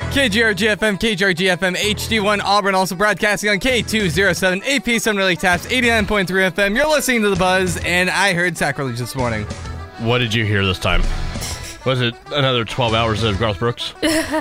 KGRGFM, KGRGFM, HD1 Auburn, also broadcasting on K207 AP Sumner Lake Taps, 89.3 FM. You're listening to The Buzz, and I heard sacrilege this morning. What did you hear this time? Was it another 12 hours of Garth Brooks?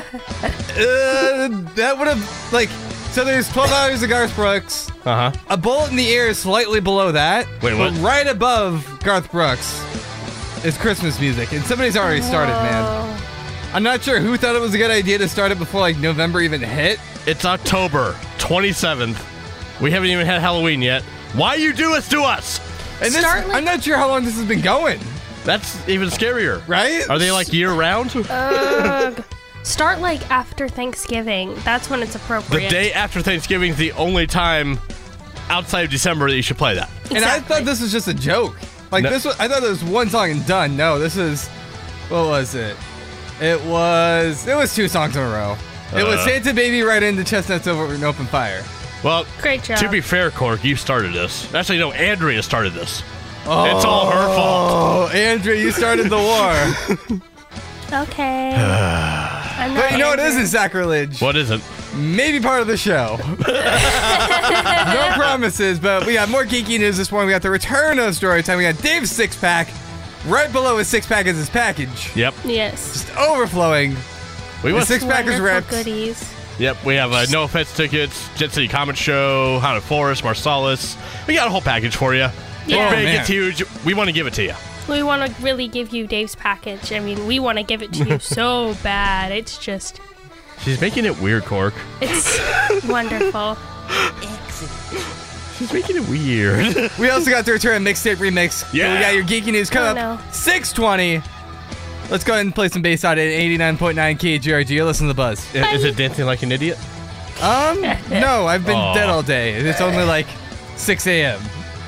That would have, like, so there's 12 hours of Garth Brooks. Uh-huh. A Bullet in the Air is slightly below that. Wait, what? But right above Garth Brooks is Christmas music, and somebody's already started, man. I'm not sure who thought it was a good idea to start it before, like, November even hit. It's October 27th. We haven't even had Halloween yet. Why you do this to us? And this, I'm not sure how long this has been going. That's even scarier. Right? Are they, like, year-round? Start, like, after Thanksgiving. That's when it's appropriate. The day after Thanksgiving is the only time outside of December that you should play that. Exactly. And I thought this was just a joke. Like, No. I thought it was one song and done. No, this is, what was it? It was 2 songs in a row. It was Santa Baby right into Chestnuts Over an Open Fire. Well, Great job. to be fair, Cork, you started this. Actually, no, Andrea started this. It's all her fault. Oh, Andrea, you started the war. Okay. But you know what isn't sacrilege? What is it? Maybe part of the show. No promises, but we got more geeky news this morning. We got the return of Story Time. We got Dave's six-pack. Right below his six-pack is his package. Yep. Yes. Just overflowing. We The want six-pack is Wonderful ripped. goodies. Yep, we have No Offense tickets, Jet City Comic Show, Haunted Forest, Marsalis. We got a whole package for you. Yeah. It's big, man. it's huge. We want to give it to you. We want to really give you Dave's package. I mean, we want to give it to you so bad. It's just, She's making it weird, Cork. it's wonderful. She's making it weird. We also got the return mixtape remix. Yeah. We got your geeky news coming Oh, up. no. 6:20. Let's go ahead and play some bass out at 89.9 KGRG. You're listening to The Buzz. Is it Dancing Like an Idiot? No, I've been Aw. dead all day. It's only like 6 a.m.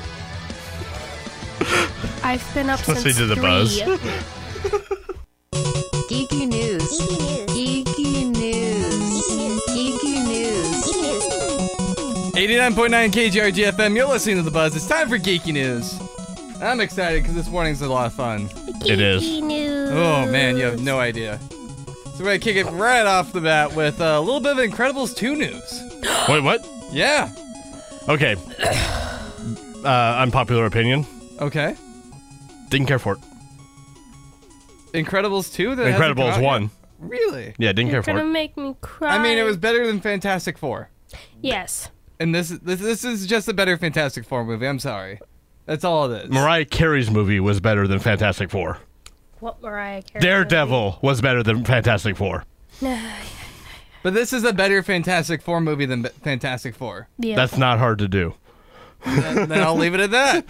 I've been up since Listen to The 3. Buzz. Geeky news. Geeky news. Geeky news. 89.9 KGRG FM. You're listening to The Buzz. It's time for geeky news. I'm excited because this morning's a lot of fun. It is. Geeky news. Oh, man, you have no idea. So we're going to kick it right off the bat with a little bit of Incredibles 2 news. Wait, what? Yeah. Okay. Unpopular opinion. Okay. Didn't care for it. Incredibles 2? That hasn't come Incredibles out 1. yet? Really? Yeah, didn't You're care for gonna it. make me cry. I mean, it was better than Fantastic Four. Yes. And this is just a better Fantastic Four movie. I'm sorry. That's all it is. Mariah Carey's movie was better than Fantastic Four. What Mariah Carey? Daredevil was better than Fantastic Four. But this is a better Fantastic Four movie than Fantastic Four. Yeah. That's not hard to do. Then I'll leave it at that.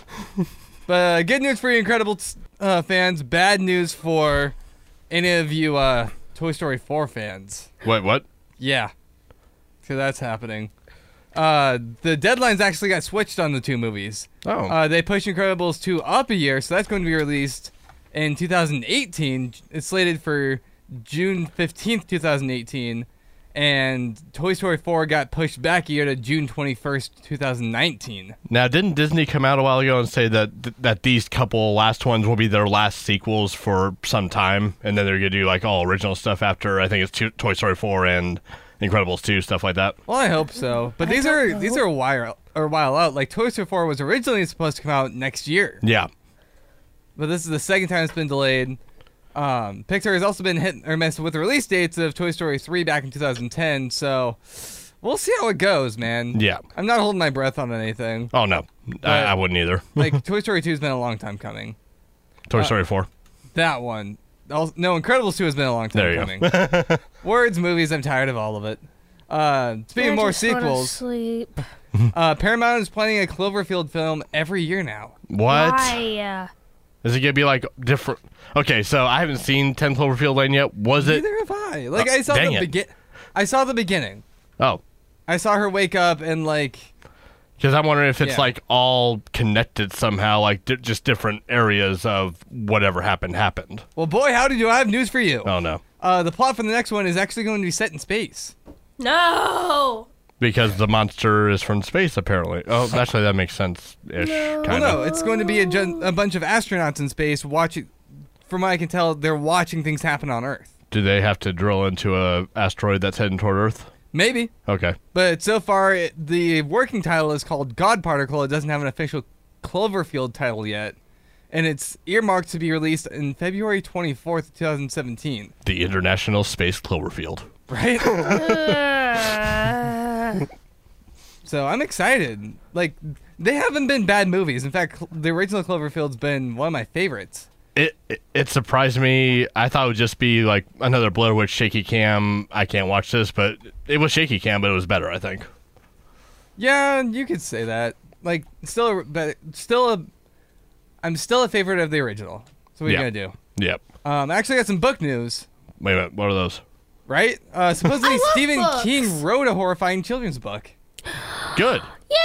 But good news for you Incredibles fans. Bad news for any of you Toy Story 4 fans. What? Yeah. So that's happening. The deadlines actually got switched on the two movies. Oh. They pushed Incredibles 2 up a year, so that's going to be released in 2018. It's slated for June 15th, 2018. And Toy Story 4 got pushed back a year to June 21st, 2019. Now, didn't Disney come out a while ago and say that these couple last ones will be their last sequels for some time, and then they're gonna do like all original stuff after? I think it's Toy Story 4 and Incredibles 2, stuff like that. Well, I hope so. But these are a while out. Like Toy Story 4 was originally supposed to come out next year, Yeah. but this is the second time it's been delayed. Pixar has also been hit or miss with the release dates of Toy Story 3 back in 2010, so we'll see how it goes, man. Yeah. I'm not holding my breath on anything. Oh no, I wouldn't either. Like Toy Story 2 has been a long time coming. Toy Story 4. That one. No, Incredibles 2 has been a long time There you coming. go. Words, movies, I'm tired of all of it. Speaking of more sequels, Sleep. Paramount is planning a Cloverfield film every year now. What? Why? Is it gonna be like different? Okay, so I haven't seen 10 Cloverfield Lane yet. Was it? Neither have I. Like, Oh, I saw dang the it. I saw the beginning. Oh, I saw her wake up and like, because I'm wondering if it's Yeah. like all connected somehow, like just different areas of whatever happened. well, boy, howdy, do I have news for you. Oh no, The plot for the next one is actually going to be set in space. No. because the monster is from space apparently. Oh, actually that makes sense ish. No. Well, Kind no, of. it's going to be a bunch of astronauts in space watching. From what I can tell, they're watching things happen on Earth. Do they have to drill into a asteroid that's heading toward Earth? Maybe. Okay. But so far, the working title is called God Particle. It doesn't have an official Cloverfield title yet. And it's earmarked to be released in February 24th, 2017. The International Space Cloverfield. Right? Uh, So I'm excited. Like, they haven't been bad movies. In fact, the original Cloverfield's been one of my favorites. It surprised me. I thought it would just be like another Blair Witch shaky cam. I can't watch this, but it was shaky cam, but it was better, I think. Yeah, you could say that. Like, I'm still a favorite of the original. So what are you Yeah. gonna do? Yep. I actually got some book news, Wait a minute. What are those? right? Supposedly I love Stephen books. King wrote a horrifying children's book Good.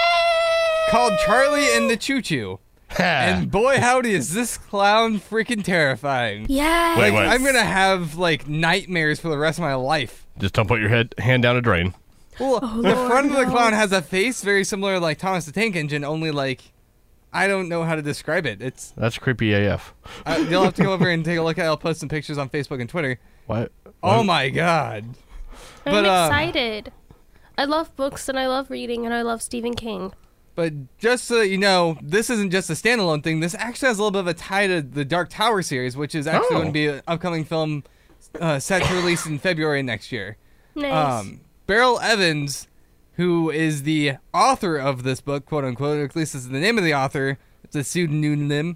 called Charlie and the Choo Choo. And boy, howdy, is this clown freaking terrifying. yes. Wait, wait. I'm gonna have like nightmares for the rest of my life. Just don't put your hand down a drain. Well, the front of the clown has a face very similar to like Thomas the Tank Engine, only like I don't know how to describe it. It's That's creepy AF. you'll have to go over and take a look at it. I'll post some pictures on Facebook and Twitter. What? Oh my god. I'm But, excited. I love books and I love reading and I love Stephen King. But just so that you know, this isn't just a standalone thing. This actually has a little bit of a tie to the Dark Tower series, which is actually Oh. going to be an upcoming film set to release in February next year. Nice. Beryl Evans, who is the author of this book, quote unquote, or at least this is the name of the author. It's a pseudonym.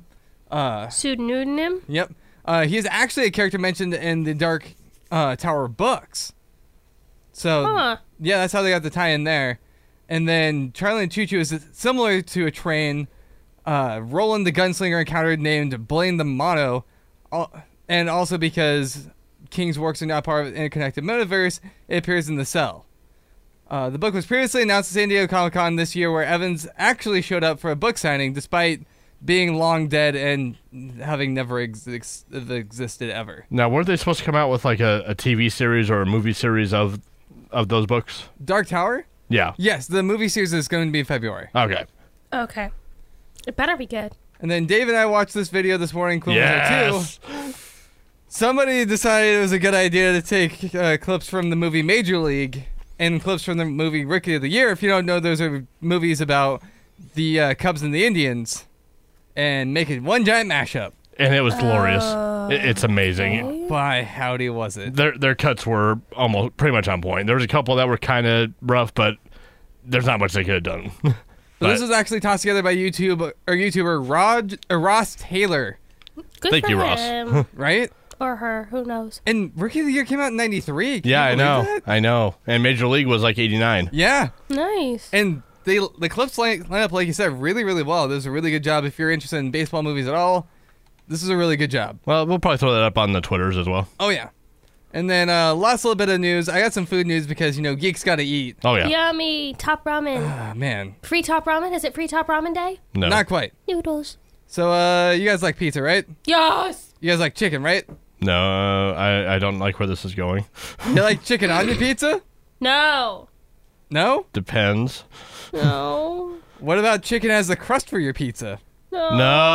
Pseudonym? Yep. He is actually a character mentioned in the Dark Tower books. So, Huh. yeah, that's how they got the tie in there. And then Charlie and Choo Choo is similar to a train. Roland the Gunslinger encountered named Blaine the Mono. And also because King's works are not part of an interconnected metaverse, it appears in The Cell. The book was previously announced at San Diego Comic-Con this year, where Evans actually showed up for a book signing despite being long dead and having never existed ever. Now, weren't they supposed to come out with like a TV series or a movie series of those books? Dark Tower? Yeah. Yes, the movie series is going to be in February. Okay. Okay. It better be good. And then Dave and I watched this video this morning, Quinn was there Yes. too. Somebody decided it was a good idea to take clips from the movie Major League and clips from the movie Rookie of the Year. If you don't know, those are movies about the Cubs and the Indians, and make it one giant mashup. And it was glorious. It's amazing. By howdy was it? Their cuts were almost pretty much on point. There was a couple that were kind of rough, but there's not much they could have done. But this was actually tossed together by YouTuber Ross Taylor, Good Thank for you, Ross. him. right? Or her. Who knows? And Rookie of the Year came out in '93. Can Yeah, you I believe know. that? I know. And Major League was like 89. Yeah. Nice. And the clips line up, like you said, really, really well. This is a really good job. If you're interested in baseball movies at all, this is a really good job. Well, we'll probably throw that up on the Twitters as well. Oh, yeah. And then last little bit of news. I got some food news because, geeks got to eat. Oh, yeah. Yummy. Top ramen. Ah, man. Free top ramen? Is it free top ramen day? No. Not quite. Noodles. So you guys like pizza, right? Yes. You guys like chicken, right? No, I don't like where this is going. You like chicken on your pizza? No. No? Depends. No. What about chicken as the crust for your pizza? No.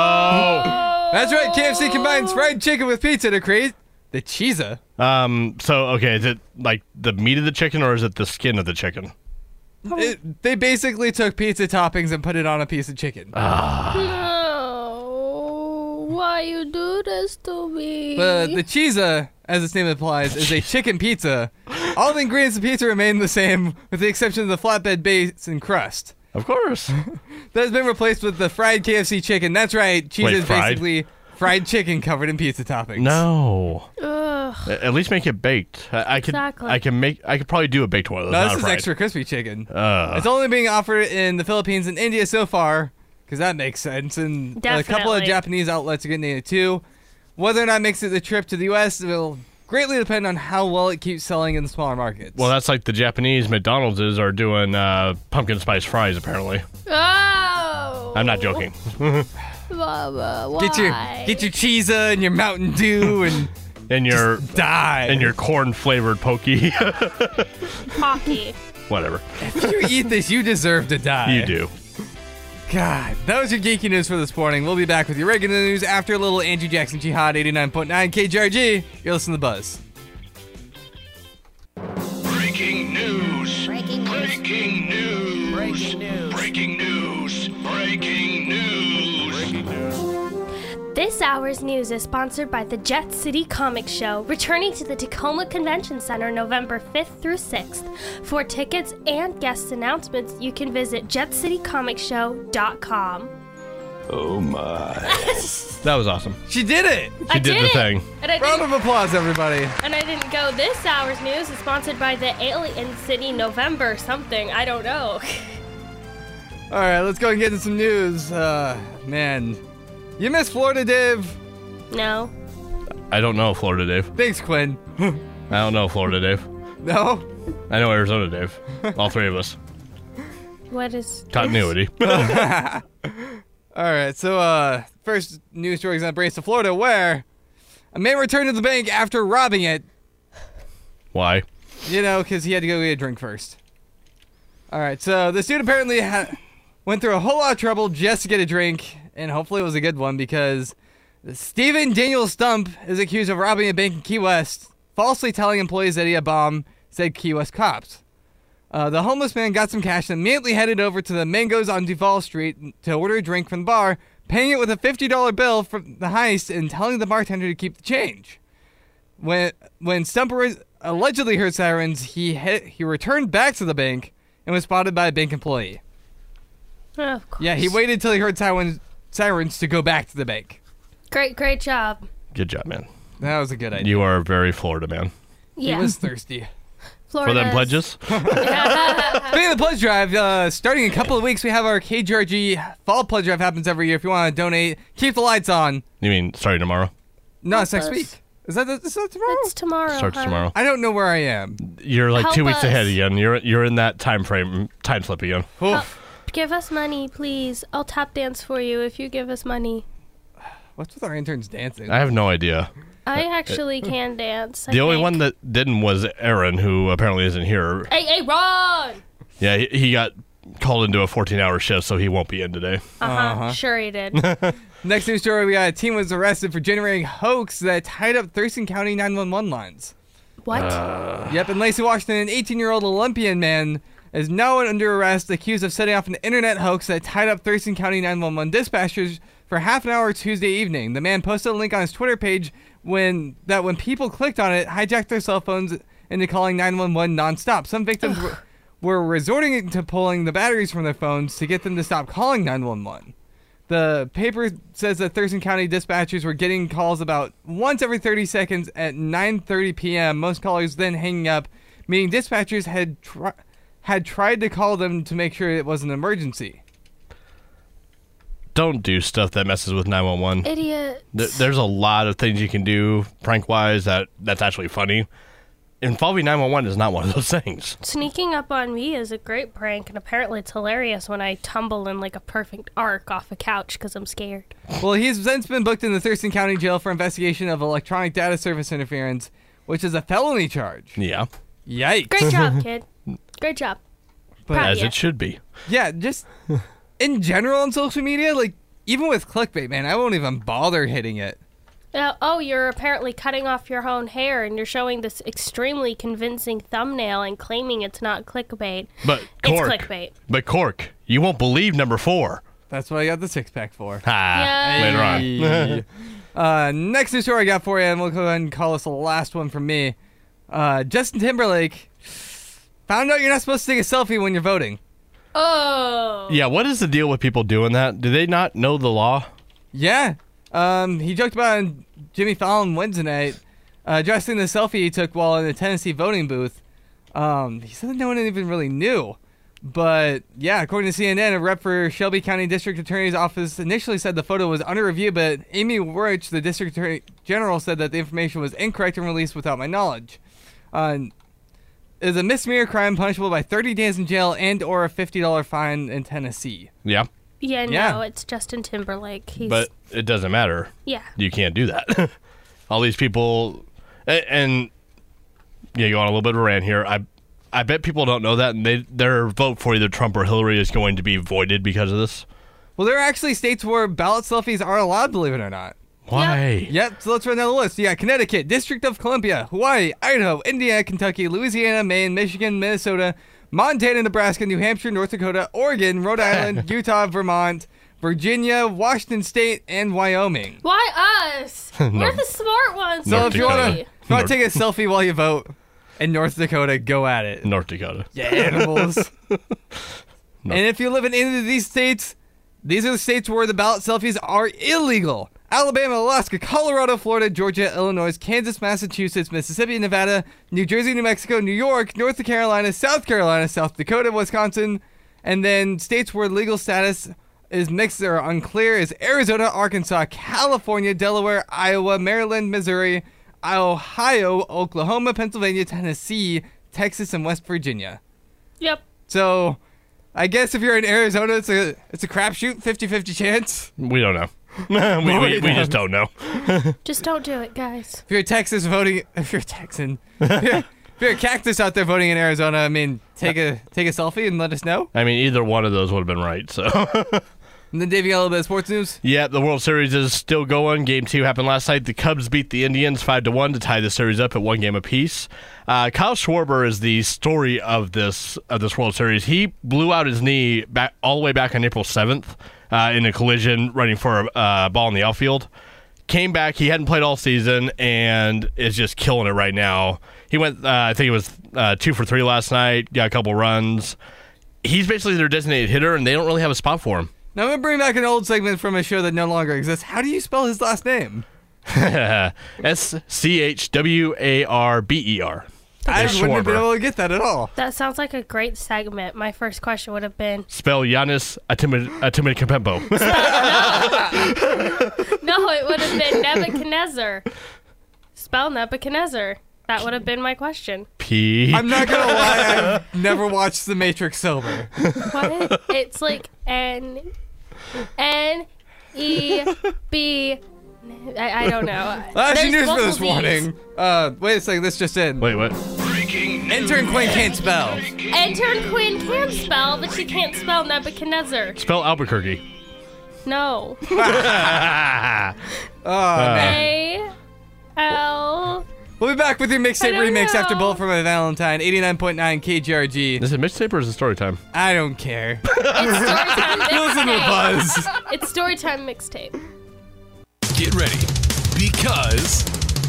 No. That's right. KFC combines fried chicken with pizza to create the cheesa. So, okay, is it like the meat of the chicken or is it the skin of the chicken? They basically took pizza toppings and put it on a piece of chicken. No. Why you do this to me? The cheesa, as its name implies, is a chicken pizza. All the ingredients of pizza remain the same, with the exception of the flatbed base and crust. Of course. That has been replaced with the fried KFC chicken. That's right, cheese Wait, is fried? basically fried chicken covered in pizza toppings. No. Ugh. At least make it baked. I could. Exactly. I could probably do a baked one of those. No, not this a is fried. extra crispy chicken. Uh, It's only being offered in the Philippines and India so far, because that makes sense. And a couple of Definitely. Japanese outlets are getting it too. Whether or not it makes it the trip to the U.S. will greatly depend on how well it keeps selling in the smaller markets. well, that's like the Japanese McDonald's are doing pumpkin spice fries. Apparently, Oh. I'm not joking. Mama, why? get your cheesa and your Mountain Dew and And your die. corn flavored pokey. Pocky. Whatever. If you eat this, you deserve to die. You do. God, that was your geeky news for this morning. We'll be back with your regular news after a little Andrew Jackson Jihad 89.9 KGRG. You're listening to The Buzz. Hours News is sponsored by the Jet City Comic Show, returning to the Tacoma Convention Center November 5th through 6th. For tickets and guest announcements, you can visit jetcitycomicshow.com. Oh my. That was awesome. She did it! I She did the it. thing. And I Round didn't, of applause, everybody. and I didn't go. This Hours News is sponsored by the Alien City November something. I don't know. All right, let's go and get into some news. Man, you miss Florida, Dave? No. I don't know Florida Dave. Thanks, Quinn. I don't know Florida Dave. No? I know Arizona Dave. All three of us. What is... Continuity. All right, so first news story is on Brace to Florida, where a man returned to the bank after robbing it. Why? You know, because he had to go get a drink first. All right, so this dude apparently went through a whole lot of trouble just to get a drink, and hopefully it was a good one, because Stephen Daniel Stump is accused of robbing a bank in Key West, falsely telling employees that he had a bomb, said Key West cops. The homeless man got some cash and immediately headed over to the Mangoes on Duval Street to order a drink from the bar, paying it with a $50 bill from the heist and telling the bartender to keep the change. When Stumper allegedly heard sirens, he returned back to the bank and was spotted by a bank employee. Of course. Yeah, he waited till he heard sirens to go back to the bank. Great job. Good job, man. That was a good idea. You are a very Florida man. He Yeah. was thirsty. For them Florida's- pledges? Speaking of the pledge drive, starting in a couple of weeks, we have our KGRG fall pledge drive. Happens every year. If you want to donate, keep the lights on. You mean starting tomorrow? No, it's next us. week. Is that tomorrow? It's tomorrow. Starts huh? tomorrow. I don't know where I am. You're like Help 2 weeks us. ahead again. You're in that time slip again. Oof. Give us money, please. I'll tap dance for you if you give us money. What's with our interns dancing? I have no idea. I actually can dance. The only one that didn't was Aaron, who apparently isn't here. Hey, Ron! Yeah, he got called into a 14-hour shift, so he won't be in today. Uh-huh. Sure he did. Next news story, we got a teen was arrested for generating hoax that tied up Thurston County 911 lines. What? Yep, in Lacey, Washington, an 18-year-old Olympian man is now under arrest, accused of setting off an internet hoax that tied up Thurston County 911 dispatchers for half an hour Tuesday evening. The man posted a link on his Twitter page when people clicked on it, hijacked their cell phones into calling 911 nonstop. Some victims were resorting to pulling the batteries from their phones to get them to stop calling 911. The paper says that Thurston County dispatchers were getting calls about once every 30 seconds at 9:30 p.m. Most callers then hanging up, meaning dispatchers had tried to call them to make sure it was an emergency. Don't do stuff that messes with 911. Idiot. There's a lot of things you can do prank-wise that's actually funny. Involving 911 is not one of those things. Sneaking up on me is a great prank, and apparently it's hilarious when I tumble in like a perfect arc off a couch because I'm scared. Well, he's since been booked in the Thurston County Jail for investigation of electronic data service interference, which is a felony charge. Yeah, Yikes. Great job, kid. Great job. But Proud of as ya. it should be. yeah, just in general on social media, like even with clickbait, man, I won't even bother hitting it. You're apparently cutting off your own hair, and you're showing this extremely convincing thumbnail and claiming it's not clickbait. But It's Cork, clickbait. But Cork, you won't believe number 4. That's what I got the six-pack for. Ha, later on. Hey. Next news story I got for you, and we'll go ahead and call this the last one from me. Justin Timberlake found out you're not supposed to take a selfie when you're voting. Oh. Yeah, what is the deal with people doing that? Do they not know the law? Yeah. He joked about it on Jimmy Fallon Wednesday night, addressing the selfie he took while in the Tennessee voting booth. He said that no one even really knew. But, yeah, according to CNN, a rep for Shelby County District Attorney's Office initially said the photo was under review, but Amy Rich, the District Attorney General, said that the information was incorrect and released without my knowledge. It is a misdemeanor crime punishable by 30 days in jail and or a $50 fine in Tennessee. Yeah, Yeah, no, Yeah. it's Justin Timberlake. He's but it doesn't matter. yeah. You can't do that. All these people, and yeah, go on a little bit of a rant here. I bet people don't know that, and their vote for either Trump or Hillary is going to be voided because of this. Well, there are actually states where ballot selfies are allowed, believe it or not. Why? Yep, so let's run down the list. You got Connecticut, District of Columbia, Hawaii, Idaho, Indiana, Kentucky, Louisiana, Maine, Michigan, Minnesota, Montana, Nebraska, New Hampshire, North Dakota, Oregon, Rhode Island, Utah, Vermont, Virginia, Washington State, and Wyoming. Why us? We're the smart ones. So North if you want Dakota. to take a selfie while you vote in North Dakota, go at it. North Dakota. Yeah, animals. And if you live in any of these states, these are the states where the ballot selfies are illegal. Alabama, Alaska, Colorado, Florida, Georgia, Illinois, Kansas, Massachusetts, Mississippi, Nevada, New Jersey, New Mexico, New York, North Carolina, South Dakota, Wisconsin, and then states where legal status is mixed or unclear is Arizona, Arkansas, California, Delaware, Iowa, Maryland, Missouri, Ohio, Oklahoma, Pennsylvania, Tennessee, Texas, and West Virginia. Yep. So, I guess if you're in Arizona, it's a crapshoot, 50-50 chance. We don't know. we just don't know. Just don't do it, guys. If you're Texas voting, if you're Texan, if you're a cactus out there voting in Arizona, I mean, take a selfie and let us know. I mean, either one of those would have been right. So. And then Dave, you got a little bit of sports news? Yeah, the World Series is still going. Game 2 happened last night. The Cubs beat the Indians 5-1 to tie the series up at 1 game apiece. Kyle Schwarber is the story of this World Series. He blew out his knee back all the way back on April 7th in a collision running for a ball in the outfield. Came back. He hadn't played all season and is just killing it right now. He went, I think it was 2 for 3 last night, got a couple runs. He's basically their designated hitter, and they don't really have a spot for him. Now, I'm going to bring back an old segment from a show that no longer exists. How do you spell his last name? SCHWARBER. I wouldn't have been able to get that at all. That sounds like a great segment. My first question would have been... Spell Giannis Antetokounmpo. No, it would have been Nebuchadnezzar. Spell Nebuchadnezzar. That would have been my question. P. I'm not going to lie, I've never watched The Matrix sober. What? It's like N-E-B... I don't know. Last There's news for multiple this V's. morning. Wait a second, this just in. Wait, what? Intern Quinn can't spell. Intern Quinn can spell, but she can't spell Nebuchadnezzar. Spell Albuquerque. No. A-L... We'll be back with your I mixtape don't remix after know. Bullet for My Valentine, 89.9 KGRG. Is it mixtape or is it story time? I don't care. It's Storytime Listen to Mixtape. Buzz. It's Storytime Mixtape. Get ready, because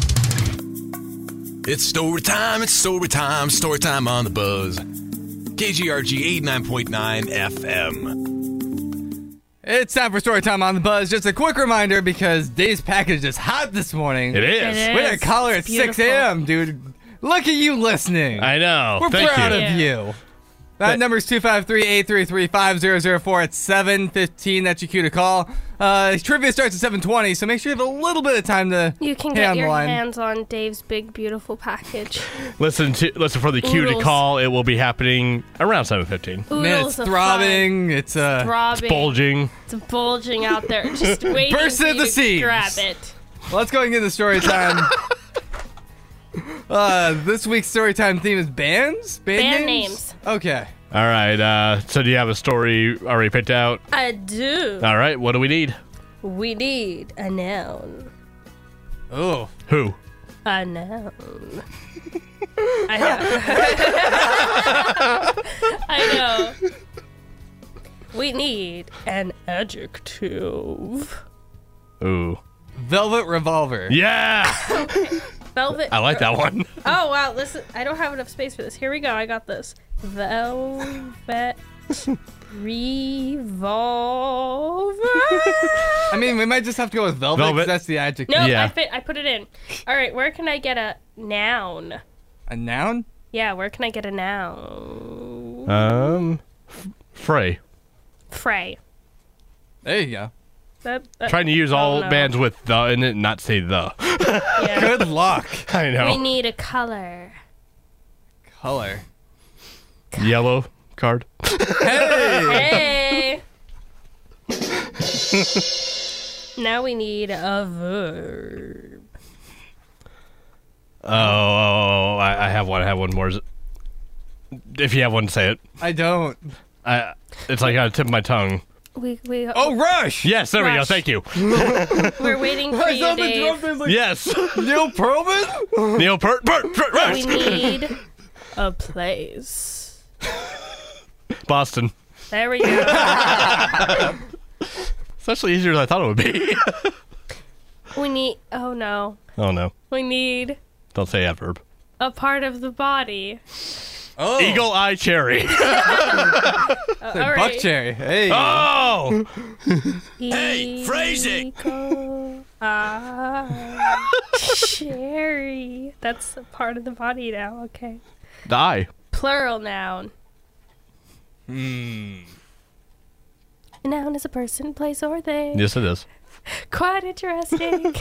it's story time, story time on the Buzz. KGRG 89.9 FM. It's time for story time on the Buzz. Just a quick reminder, because Dave's package is hot this morning. It is. It is. We had a caller at It's 6 beautiful. a.m., dude. Look at you listening. I know. We're Thank proud you. of you. That number is 253-833-5004 at 7:15. That's your cue to call. Trivia starts at 7:20, so make sure you have a little bit of time to You can hang get on the your line. hands on Dave's big, beautiful package. Listen for the cue to Oodles. call. It will be happening around 7:15. Man, Oodles it's of throbbing. It's fun. Throbbing. Bulging. It's bulging out there. Just waiting Bursting for at you the to seams. grab it. Let's go and get the story time. This week's story time theme is bands? Band names. Okay. All right. So do you have a story already picked out? I do. All right. What do we need? We need a noun. Oh. Who? A noun. I know. I know. We need an adjective. Ooh. Velvet Revolver. Yeah. Velvet. I like that one. Oh, wow. Listen, I don't have enough space for this. Here we go. I got this. Velvet Revolver. I mean, we might just have to go with Velvet, 'cause Velvet. that's the adjective. No, Yeah. I put it in. All right, where can I get a noun? A noun? Yeah, where can I get a noun? Frey. Frey. There you go. Trying to use all no. bands with the in it and not say the. Yeah. Good luck. I We know. need a color. Color. Yellow card. Hey! Hey. Now we need a verb. Oh, I have one. I have one more. If you have one, say it. I don't. It's like on the tip of my tongue. Oh, Rush! Yes, there we go. Rush. Thank you. We're waiting for you, Dave. Yes. Neil Pearlman? Neil Peart. We need a place. Boston. There we go. actually easier than I thought it would be. We need. Oh no. Oh, no. We need Don't say adverb. a part of the body. Oh, Eagle Eye Cherry. All buck right. cherry. Hey. Oh! Hey, phrase it. Eagle eye cherry. That's a part of the body now. Okay. The eye. Plural noun. Hmm. A noun is a person, place, or thing. Yes, it is. Quite interesting.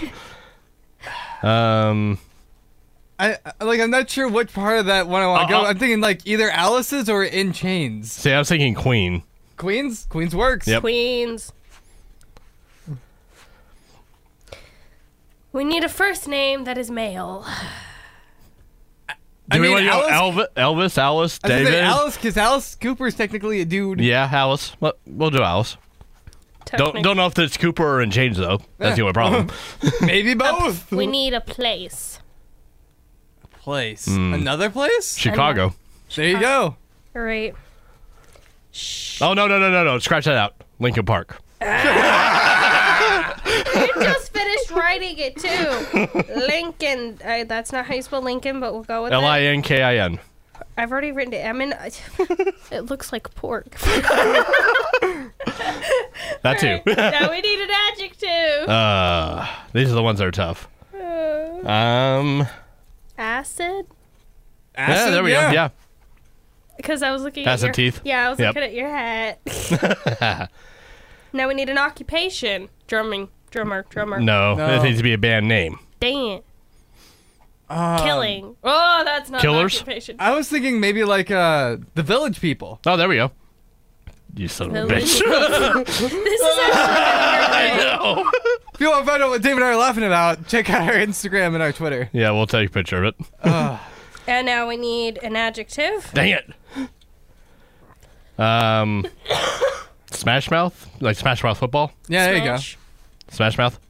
I'm not sure which part of that one I want to go. I'm thinking like either Alice's or In Chains. See, I was thinking queen. Queens works. Yep. Queens. We need a first name that is male. Do we mean, want to go Alice- Elvis, Alice, I was gonna David? say Alice, because Alice Cooper is technically a dude. Yeah, Alice. We'll do Alice. Don't know if it's Cooper or In Chains, though. That's the only problem. Maybe both. We need a place. Place. Another place? Chicago. There you go. All right. Oh, no. Scratch that out. Lincoln Park. You just finished writing it too. Lincoln. That's not how you spell Lincoln, but we'll go with it. Linkin. I've already written it. It looks like pork. That too. Now we need an adjective. These are the ones that are tough. Acid. Yeah, there we go. Yeah. Because I was looking Acid at your teeth. Yeah, I was Yep. looking at your hat. Now we need an occupation. Drummer. No, No. it needs to be a band name. Dang it. Killing. Oh, that's not Killers? an occupation. I was thinking maybe like the Village People. Oh, there we go. You son of a Village. bitch. This is actually No. If you want to find out what Dave and I are laughing about, check out our Instagram and our Twitter. Yeah, we'll take a picture of it. And now we need an adjective. Dang it. Smash Mouth? Like Smash Mouth football? Yeah, there you go. Smash Mouth?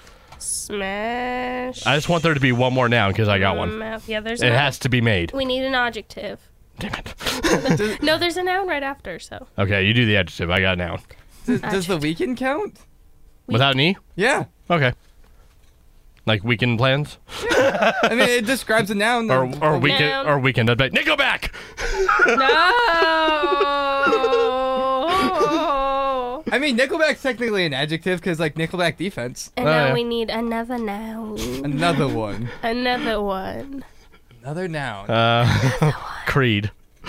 Smash. I just want there to be one more noun because I got one. Mouth. Yeah, there's It no- has to be made. We need an adjective. Damn it. No, there's a noun right after, so. Okay, you do the adjective. I got a noun. Does the weekend count? Without an E? Yeah. Okay. Like weekend plans? I mean, it describes a noun. Or Noun. weekend. I'd be like, Nickelback! No! I mean, Nickelback's technically an adjective because, like, Nickelback defense. And Oh, now yeah. we need another noun. Another one. Another one. Another noun. Creed.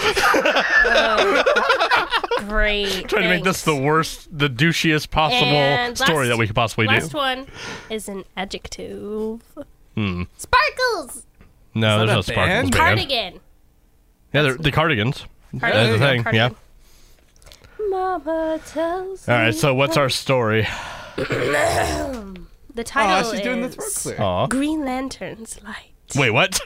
Great. Trying to make this the worst, the douchiest possible And story that we could possibly Last do. one is an adjective. Sparkles! No, Is that there's no a sparkles band? band. Cardigan. Yeah, they're the Cardigans. Cardigan. That's the thing, yeah. Cardigan. Mama tells All right, me so what's our story? the title she's doing the is throat clear. Aw. Green Lantern's Light. Wait, what?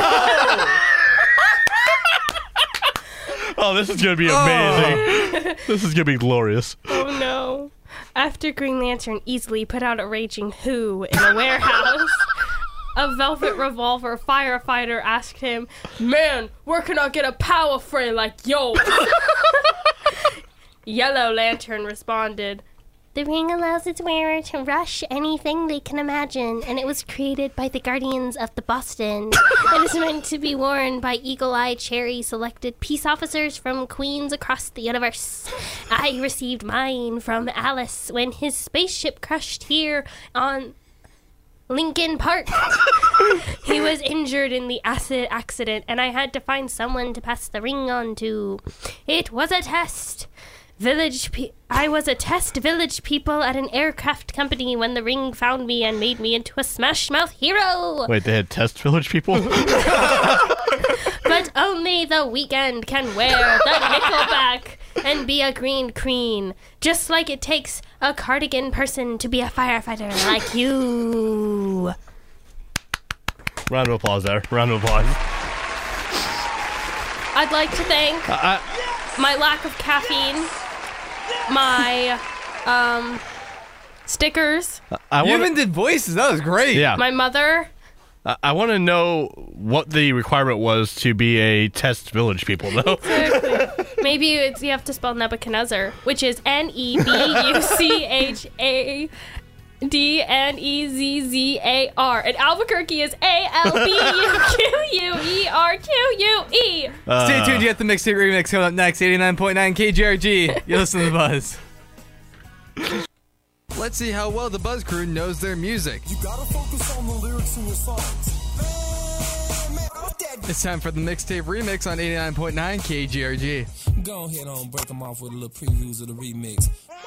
Oh, this is going to be amazing. This is going to be glorious. Oh no. After Green Lantern easily put out a raging who in a warehouse, a velvet revolver firefighter asked him, "Man, where can I get a power fray like yours?" Yellow Lantern responded, "The ring allows its wearer to rush anything they can imagine, and it was created by the Guardians of the Boston. It is meant to be worn by Eagle Eye Cherry selected peace officers from queens across the universe. I received mine from Alice when his spaceship crashed here on Lincoln Park. He was injured in the acid accident, and I had to find someone to pass the ring on to. It was a test. I was a test village people at an aircraft company when the ring found me and made me into a Smash Mouth hero. Wait, they had test village people? But only the weekend can wear the Nickelback and be a green queen, just like it takes a cardigan person to be a firefighter like you." Round of applause there. Round of applause. I'd like to thank my lack of caffeine, my stickers, I You wanna- even did voices. That was great. yeah. my mother. I want to know what the requirement was to be a test village people, though. Maybe you have to spell Nebuchadnezzar, which is Nebuchadnezzar. And Albuquerque is ALBUQUERQUE. Stay tuned, you get the mixtape remix coming up next. 89.9 KGRG. You listen to the Buzz. Let's see how well the Buzz crew knows their music. You gotta focus on the lyrics in your songs. It's time for the mixtape remix on 89.9 KGRG. Go ahead on, break them off with a little previews of the remix.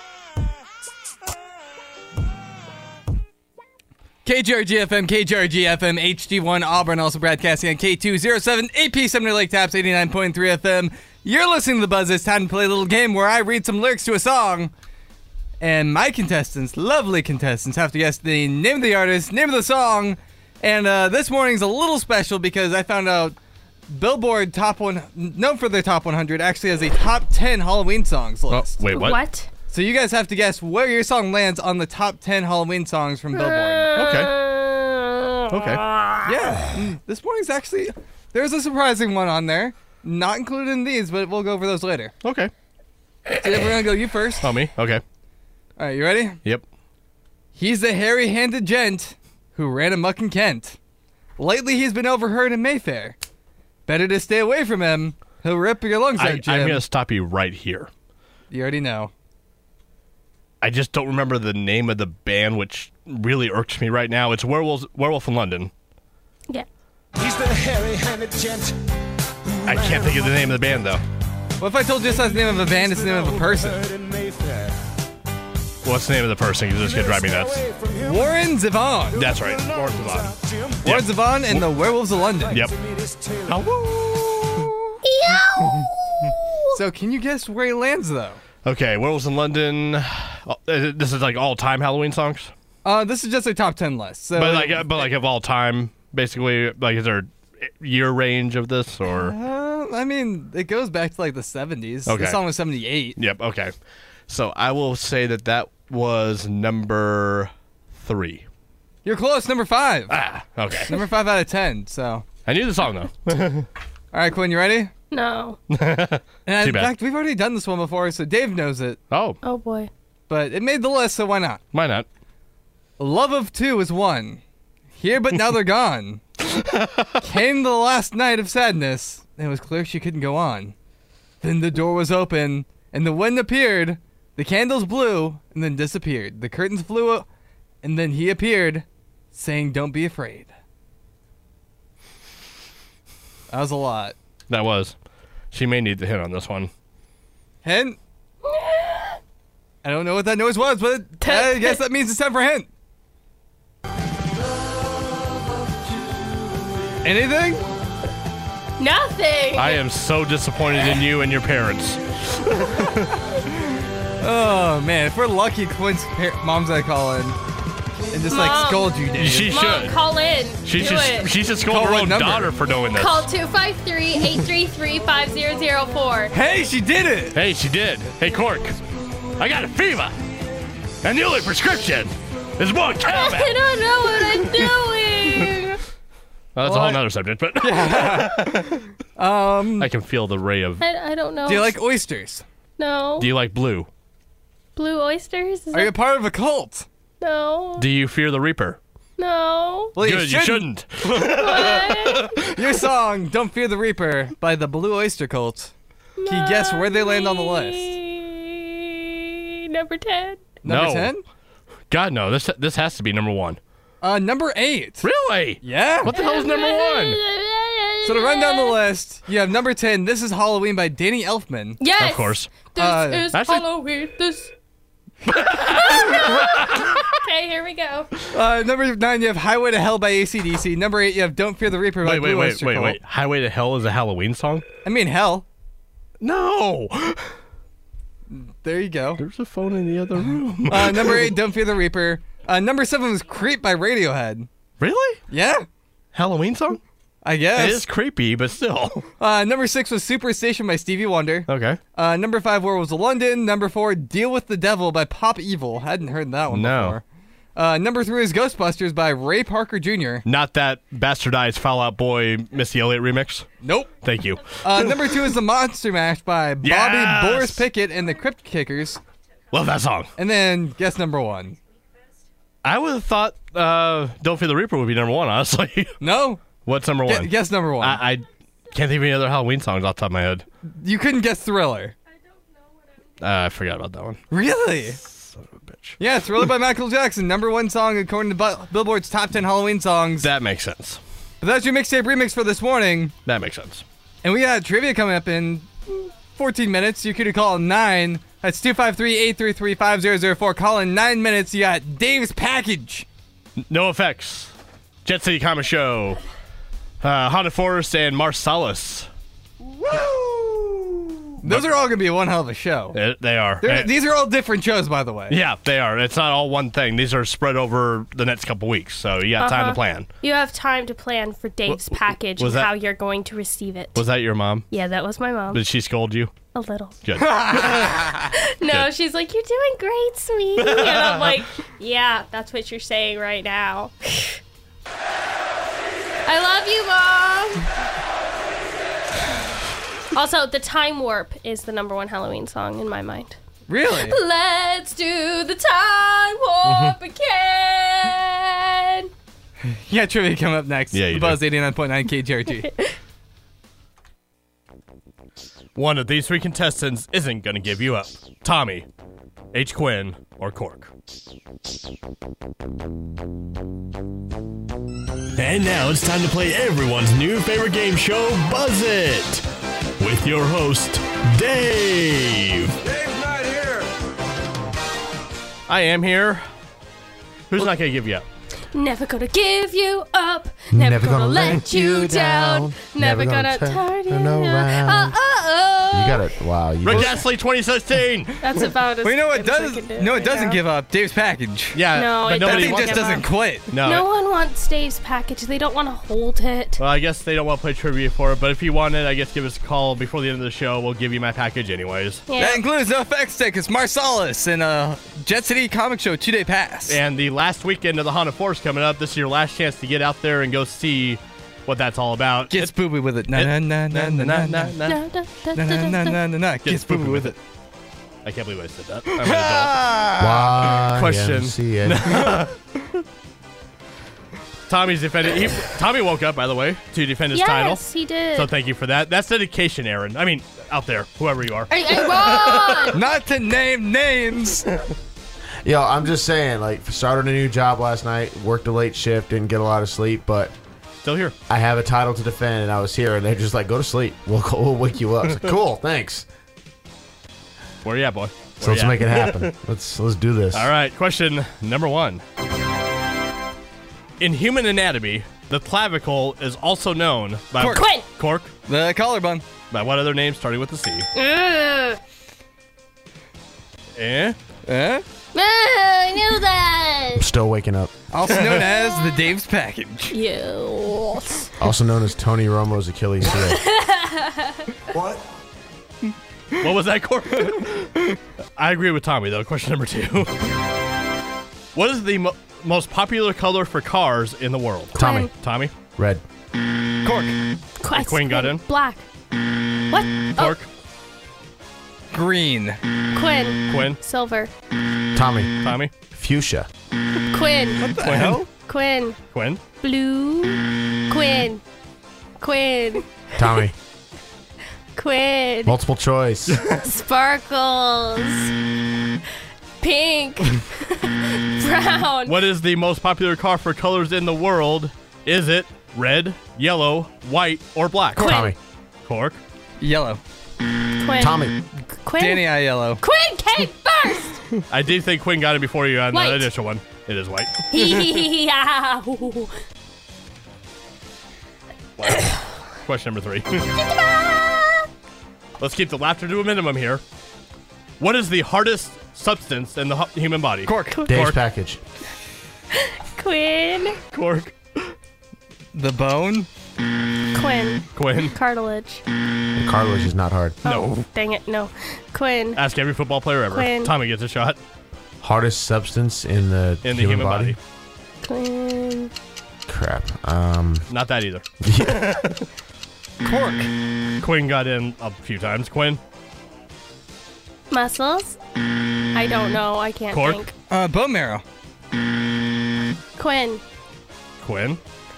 KGRG FM, KGRG FM, HD1 Auburn, also broadcasting on K207 AP Sumner Lake Taps 89.3 FM. You're listening to the Buzz. It's time to play a little game where I read some lyrics to a song. And my contestants, lovely contestants, have to guess the name of the artist, name of the song. And this morning's a little special because I found out Billboard known for their top 100, actually has a top 10 Halloween songs list. Wait, what? What? So you guys have to guess where your song lands on the top 10 Halloween songs from Billboard. Okay. Yeah, this morning's actually, there's a surprising one on there. Not included in these, but we'll go over those later. Okay. So we're going to go you first. Oh, me? Okay. All right, you ready? Yep. He's the hairy-handed gent who ran amok in Kent. Lately, he's been overheard in Mayfair. Better to stay away from him. He'll rip your lungs out, Jim. I'm going to stop you right here. You already know. I just don't remember the name of the band, which really irks me right now. It's Werewolf in London. Yeah. He's the hairy-handed gent. I can't think of the name of the band, though. What if I told you it's not the name of a band, it's the name of a person? What's the name of the person? Because this could drive me nuts. Warren Zevon. That's right. Warren Zevon. Warren Zevon and the Werewolves of London. Yep. So can you guess where he lands, though? Okay, Werewolves in London. This is like all-time Halloween songs? This is just a top 10 list. So, But like of all time, basically, like is there year range of this or? I mean, it goes back to like the 70s. Okay. The song was 78. Yep. Okay. So I will say that was number 3. You're close, number 5. Okay. Number 5 out of 10. So, I knew the song though. all right, Quinn, you ready? No. And in Too bad. fact, we've already done this one before, so Dave knows it. Oh, Oh boy. But it made the list, so why not? why not? Love of Two is one. Here, but now they're gone. Came the last night of sadness. It was clear she couldn't go on. Then the door was open, and the wind appeared. The candles blew, and then disappeared. The curtains flew, and then he appeared, saying, "Don't be afraid." That was a lot. That was. She may need the hint on this one. Hint? I don't know what that noise was, but I guess that means it's time for a hint. Anything? Nothing. I am so disappointed in you and your parents. Oh, man. If we're lucky, Quinn's mom's gonna call in and just, like, Mom. scold you, Dave. She Mom, should. call in. She Do should. it. She should scold Call her what own number? daughter for doing this. Call 253-833-5004. Hey, she did it! Hey, she did. Hey, Cork. I got a fever, and the only prescription is more I Calvin. don't know what I'm doing. Well, that's a whole nother subject, but I can feel the ray of. I don't know. Do you like oysters? No. Do you like blue? Blue oysters? Is Are you a that- part of a cult? No. Do you fear the Reaper? No. Well, Good, you shouldn't. What? Your song, Don't Fear the Reaper, by the Blue Oyster Cult. Can you guess where they land on the list? Number 10. Number No. 10? God, no. This has to be number 1. Number 8. Really? Yeah. What the hell is number 1? So to run down the list, you have number 10, This Is Halloween by Danny Elfman. Yes. Of course. This is that's a- Halloween. This. Okay, here we go. Number 9, you have Highway to Hell by AC/DC. Number 8, you have Don't Fear the Reaper by Blue Oyster Cult. Wait. Highway to Hell is a Halloween song? I mean, hell. No. There you go. There's a phone in the other room. Number 8, Don't Fear the Reaper. Number 7 was Creep by Radiohead. Really? Yeah, Halloween song? I guess. It is creepy, but still. Number 6 was Superstation by Stevie Wonder. Okay. Number 5, Werewolves of London. Number 4, Deal with the Devil by Pop Evil. Hadn't heard that one No. before. Number 3 is Ghostbusters by Ray Parker Jr. Not that bastardized Fall Out Boy Missy Elliott remix. Nope. Thank you. Number 2 is The Monster Mash by Bobby Yes! Boris Pickett and the Crypt Kickers. Love that song. And then guess number 1. I would have thought Don't Fear the Reaper would be number 1, honestly. No? What's number 1? Guess number 1. I can't think of any other Halloween songs off the top of my head. You couldn't guess Thriller. I forgot about that one. Really? Son of a bitch. Yeah, Thriller by Michael Jackson. Number 1 song according to Billboard's top 10 Halloween songs. That makes sense. But that's your mixtape remix for this morning. That makes sense. And we got trivia coming up in 14 minutes. You could call 9. That's 253-833-5004. Call in 9 minutes. You got Dave's Package. No Effects. Jet City Comic Show. Haunted Forest and Marsalis. Those are all going to be one hell of a show. They are. These are all different shows, by the way. Yeah, they are. It's not all one thing. These are spread over the next couple weeks, so you got time to plan. You have time to plan for Dave's package and how you're going to receive it. Was that your mom? Yeah, that was my mom. Did she scold you? A little. Good. No, she's like, "You're doing great, sweetie." And I'm like, "Yeah, that's what you're saying right now." I love you, Mom. Also, the Time Warp is the number 1 Halloween song in my mind. Really? Let's do the Time Warp again. Yeah, trivia coming up next. Yeah, you The Buzz 89.9 KGRG. One of these 3 contestants isn't going to give you up. Tommy, H. Quinn, or Cork. And now it's time to play everyone's new favorite game show, Buzz It, with your host, Dave. Dave's not here. I am here. Who's not going to give you up? Never gonna give you up. Never gonna let you down. Never gonna turn you around. You got it. Wow. Red Ghastly 2016. That's about as Well, you know what good as I does? can do No, it right doesn't now. give up. Dave's Package. Yeah, No, but it That nobody thing won't just give doesn't up. quit. No one wants Dave's package. They don't want to hold it. Well, I guess they don't want to play trivia for it, but if you want it, I guess give us a call before the end of the show. We'll give you my package anyways. Yeah. That includes the effects tickets, Marsalis, and a Jet City Comic Show 2-day pass. And the last weekend of the Haunted Forest coming up. This is your last chance to get out there and go see what that's all about. Get spoopy with it. Na na na na na na na na Da, da, da, na da, na da. na na na. Get spoopy with it. I can't believe I said that. I'm an adult. Wow. Question. See it. Tommy's defended. Tommy woke up, by the way, to defend his title. Yes, he did. So thank you for that. That's dedication, Aaron. I mean, out there, whoever you are. Hey, Ron! Not to name names. Yo, I'm just saying, like, started a new job last night, worked a late shift, didn't get a lot of sleep, but Still here. I have a title to defend, and I was here, and they're just like, go to sleep. We'll wake you up. It's like, cool, thanks. Where you at, boy? So let's make it happen. Let's do this. All right, question number 1. In human anatomy, the clavicle is also known by Cork. Quinn! Cork. The collarbone. By what other name starting with a C? Ugh. I knew that! I'm still waking up. Also known as the Dave's Package. Yes. Also known as Tony Romo's Achilles heel. What? What was that, Cork? I agree with Tommy, though. Question number 2. What is the most popular color for cars in the world? Tommy. Tommy? Red. Cork. Quinn got in. Black. What? Cork? Green. Quinn. Quinn? Silver. Tommy. Tommy? Fuchsia. Quinn. What the hell? Quinn. Quinn? Blue. Quinn. Quinn. Tommy. Quinn. Multiple choice. Sparkles. Pink. Brown. What is the most popular car for colors in the world? Is it red, yellow, white, or black? Quinn. Tommy. Cork? Yellow. Quinn. Tommy. Quinn. Danny I yellow. Quinn came first. I did think Quinn got it before you on White. the initial one. It is white. Question number 3. Let's keep the laughter to a minimum here. What is the hardest substance in the human body? Cork. Dave's Cork. Package. Quinn. Cork. The bone. Quinn. Quinn. Cartilage. The cartilage is not hard. Oh, dang it. No. Quinn. Ask every football player ever. Quinn. Tommy gets a shot. Hardest substance in the human body. Quinn. Crap. Not that either. Cork. Quinn got in a few times. Quinn. Muscles. I don't know. I can't Cork. think. Bone marrow. Quinn. Quinn.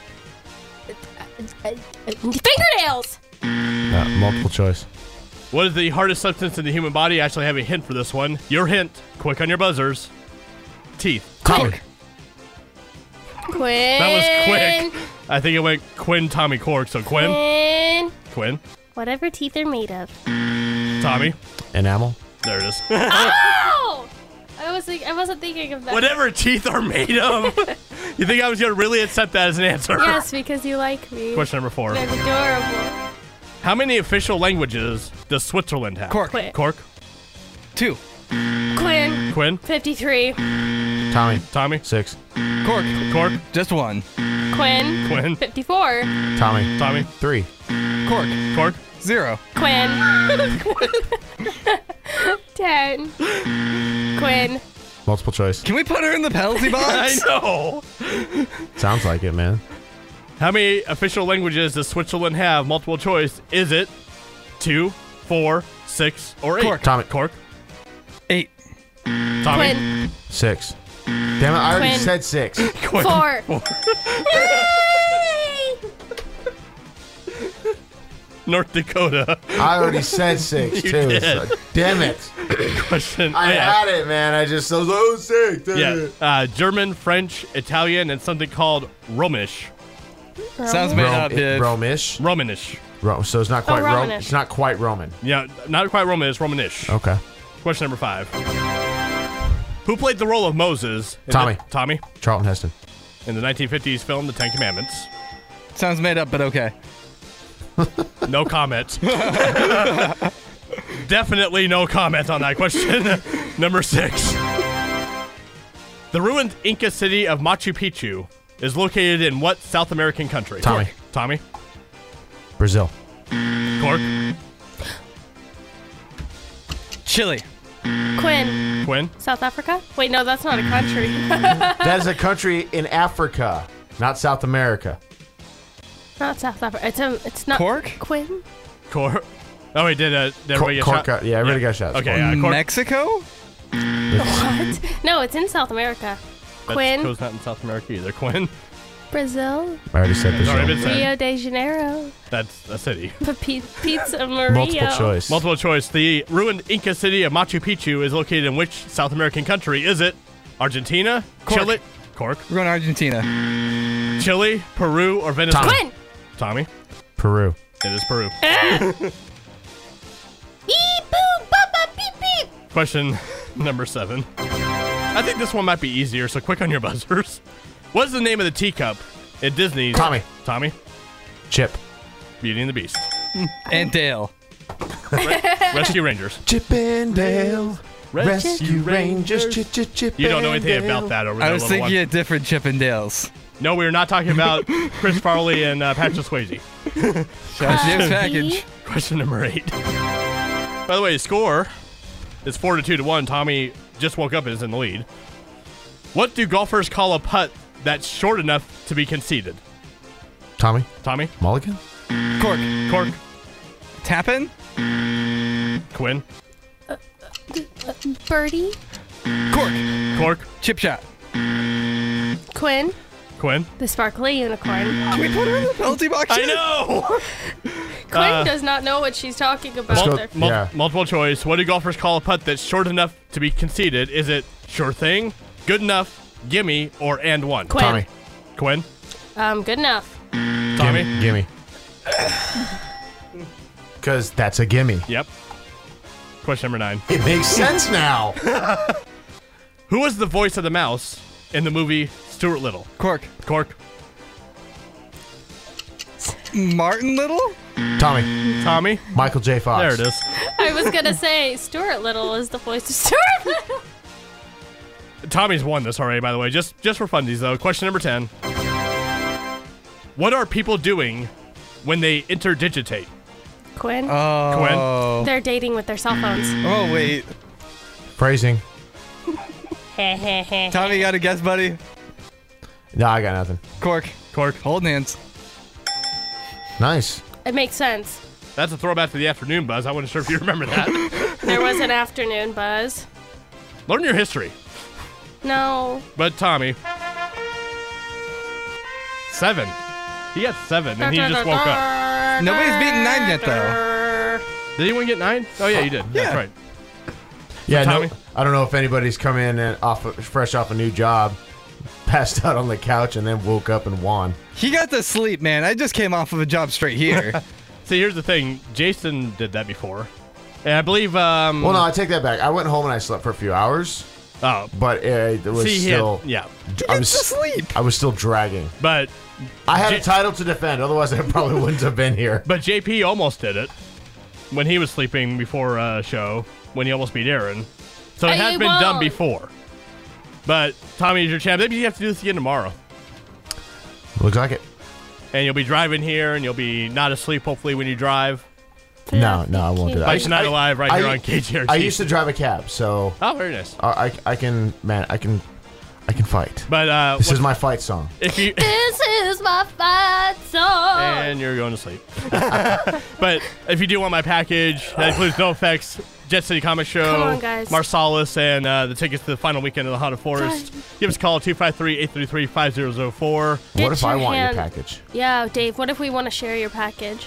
Fingernails. Multiple choice. What is the hardest substance in the human body? I actually have a hint for this one. Your hint. Quick on your buzzers. Teeth. Tommy. Quinn. That was quick. I think it went Quinn, Tommy, Cork. So Quinn. Quinn. Quinn. Whatever teeth are made of. Tommy. Enamel. There it is. Oh! I wasn't thinking of that. Whatever teeth are made of. You think I was going to really accept that as an answer? Yes, because you like me. Question number 4. That's adorable. How many official languages does Switzerland have? Cork. Quinn. Cork. 2. Quinn. Quinn. 53. Tommy. Tommy. 6. Cork. Cork. Just 1. Quinn. Quinn. 54. Tommy. Tommy. 3. Cork. Cork. 0. Quinn. 10. Quinn. Multiple choice. Can we put her in the penalty I box? know. Sounds like it, man. How many official languages does Switzerland have? Multiple choice. Is it 2, 4, 6, or 8? Cork. Tommy. Cork. 8. Tommy. Quinn. 6. Damn it, I already Quinn. said 6. Quinn. 4. North Dakota. I already said 6 You too. did. So, damn it. Question. I had it, man. I just was 6. Damn it. German, French, Italian, and something called Romish. Sounds made up, dude. Romish. Romanish. So it's not quite Romanish. It's not quite Roman. Yeah, not quite Roman, it's Romanish. Okay. Question number 5. Who played the role of Moses? Tommy. Tommy. Charlton Heston. In the 1950s film, The Ten Commandments. Sounds made up, but okay. No comment. Definitely no comment on that question. Number 6. The ruined Inca city of Machu Picchu is located in what South American country? Tommy. Tommy. Brazil. Cork. Chile. Quinn. Quinn. South Africa? Wait, no, that's not a country. That is a country in Africa, not South America. Not South Africa. It's not. Cork? Quinn. Cork. Oh, wait, did everybody get Cork shot? yeah, everybody got shots. Okay, Cork. Mexico? What? No, it's in South America. Quinn. Mexico's not in South America either. Quinn. Brazil. I already said It's already Brazil. been said. Rio de Janeiro. That's a city. Pizza Mario. Multiple choice. Multiple choice. The ruined Inca city of Machu Picchu is located in which South American country? Is it Argentina, Cork. Chile, Cork, We're going to Argentina. Chile, Peru, or Venezuela? Quinn. Tommy. Peru. It is Peru. Beep boop bop beep beep. Question number 7. I think this one might be easier, so quick on your buzzers. What's the name of the teacup in Disney's? Tommy. Tommy. Chip. Beauty and the Beast. And Dale. Rescue Rangers. Chip and Dale. Rescue Rangers. Chip You don't know and anything Dale. about that over I there, was little thinking one. of different Chippendales. No, we are not talking about Chris Farley and Patrick Swayze. Shout out to James Package. Question number 8. By the way, the score is 4-2 to 1. Tommy just woke up and is in the lead. What do golfers call a putt that's short enough to be conceded? Tommy. Tommy? Mulligan. Cork. Cork? Tappin? Quinn? Birdie. Cork. Cork? Chip shot. Quinn. Quinn? The sparkly unicorn. Can we put her in the penalty box? I know! Quinn does not know what she's talking about. go- there. Yeah. Multiple choice. What do golfers call a putt that's short enough to be conceded? Is it sure thing, good enough, gimme, or and one? Quinn. Tommy. Quinn? Good enough. Tommy? Gimme. Because that's a gimme. Yep. Question number 9. It makes sense now. Who was the voice of the mouse in the movie Stuart Little? Cork. Cork? Martin Little? Tommy. Tommy? Michael J. Fox. There it is. I was gonna say Stuart Little is the voice of Stuart Little. Tommy's won this already, by the way. Just for funsies, though. Question number 10. What are people doing when they interdigitate? Quinn. Oh. They're dating with their cell phones. Oh, wait. Phrasing. Tommy, you got a guess, buddy? No, I got nothing. Cork. Holding hands. Nice. It makes sense. That's a throwback to the afternoon buzz. I wasn't sure if you remember that. There was an afternoon buzz. Learn your history. No. But Tommy, 7. He got 7, and he just woke up. Nobody's beaten 9 yet, though. Did anyone get 9? Oh, yeah, you did. Yeah. That's right. Yeah, Tommy? no, I don't know if anybody's come in and fresh off a new job, passed out on the couch, and then woke up and won. He got to sleep, man. I just came off of a job straight here. See, here's the thing. Jason did that before. And I believe... Well, no, I take that back. I went home and I slept for a few hours, Oh. but it was still... Yeah. I was to sleep. I was still dragging. But I had a title to defend, otherwise I probably wouldn't have been here. JP almost did it when he was sleeping before a show, when he almost beat Aaron. So it has been done before. But Tommy is your champ. Maybe you have to do this again tomorrow. Looks like it. And you'll be driving here, and you'll be not asleep, hopefully, when you drive. No, I won't do that. Mike's Night Alive right here on KGRG. I used to drive a cab, so... Oh, very nice. I can fight. But this is my fight song. If you This is my fight song. and you're going to sleep. But if you do want my package, that includes No Effects, Jet City Comic Show, Come on, guys. Marsalis, and the tickets to the final weekend of the Haunted Forest, give us a call at 253-833-5004. What if I want your hand- package? Yeah, Dave, what if we want to share your package?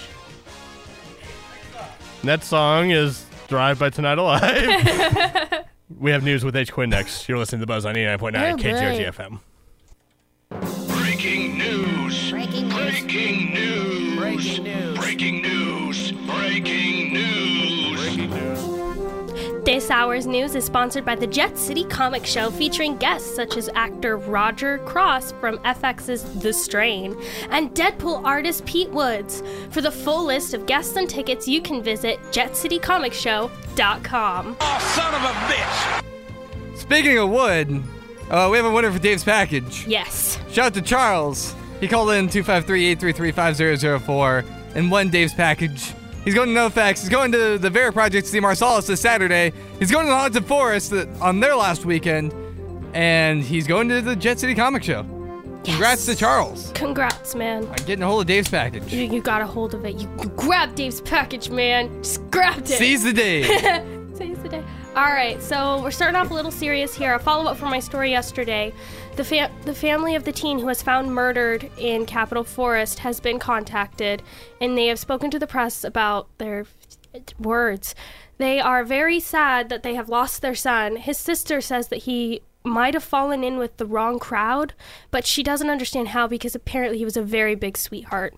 That song is Drive by Tonight Alive. We have news with H. Quinn next. You're listening to The Buzz on 89.9 Oh, KGRG boy. FM. Breaking news. Breaking news. Breaking news. Breaking news. Breaking news. Breaking news. Breaking news. This hour's news is sponsored by the Jet City Comic Show, featuring guests such as actor Roger Cross from FX's The Strain and Deadpool artist Pete Woods. For the full list of guests and tickets, you can visit jetcitycomicshow.com. Oh, son of a bitch! Speaking of wood, we have a winner for Dave's package. Yes. Shout out to Charles. He called in 253-833-5004 and won Dave's package. He's going to NoFX. He's going to the Vera Project to see Marsalis this Saturday. He's going to the Haunted Forest on their last weekend. And he's going to the Jet City Comic Show. Congrats to Charles. Congrats, man. I'm getting a hold of Dave's package. You got a hold of it. You grabbed Dave's package, man. Just grabbed it. Seize the day. Seize the day. All right, so we're starting off a little serious here. A follow-up from my story yesterday. The family of the teen who was found murdered in Capitol Forest has been contacted, and they have spoken to the press about their words. They are very sad that they have lost their son. His sister says that he might have fallen in with the wrong crowd, but she doesn't understand how because apparently he was a very big sweetheart.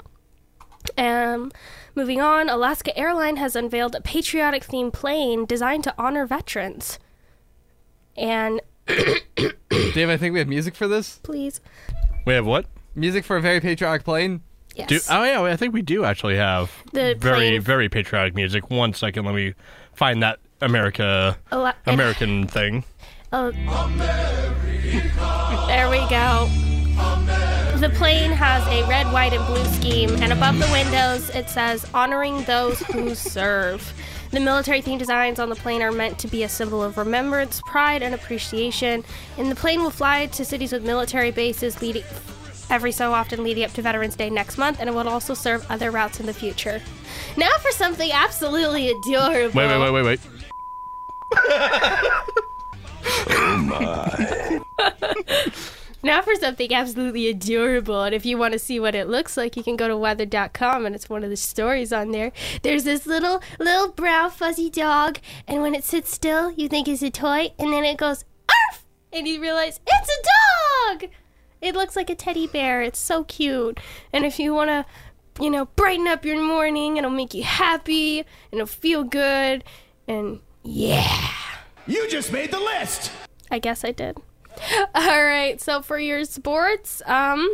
Moving on, Alaska Airlines has unveiled a patriotic-themed plane designed to honor veterans. And... Dave, I think we have music for this. Please. We have what? Music for a very patriotic plane. Yes. Oh, yeah, I think we do actually have The very, plane- very patriotic music. 1 second, let me find that American thing. Oh. There we go. The plane has a red, white, and blue scheme, and above the windows it says, honoring those who serve. The military-themed designs on the plane are meant to be a symbol of remembrance, pride, and appreciation, and the plane will fly to cities with military bases leading every so often leading up to Veterans Day next month, and it will also serve other routes in the future. Now for something absolutely adorable. Wait. Oh my. Now for something absolutely adorable, and if you want to see what it looks like, you can go to weather.com, and it's one of the stories on there. There's this little brown fuzzy dog, and when it sits still, you think it's a toy, and then it goes, arf! And you realize, it's a dog! It looks like a teddy bear. It's so cute. And if you want to, brighten up your morning, it'll make you happy, and it'll feel good, and yeah. You just made the list! I guess I did. All right, so for your sports,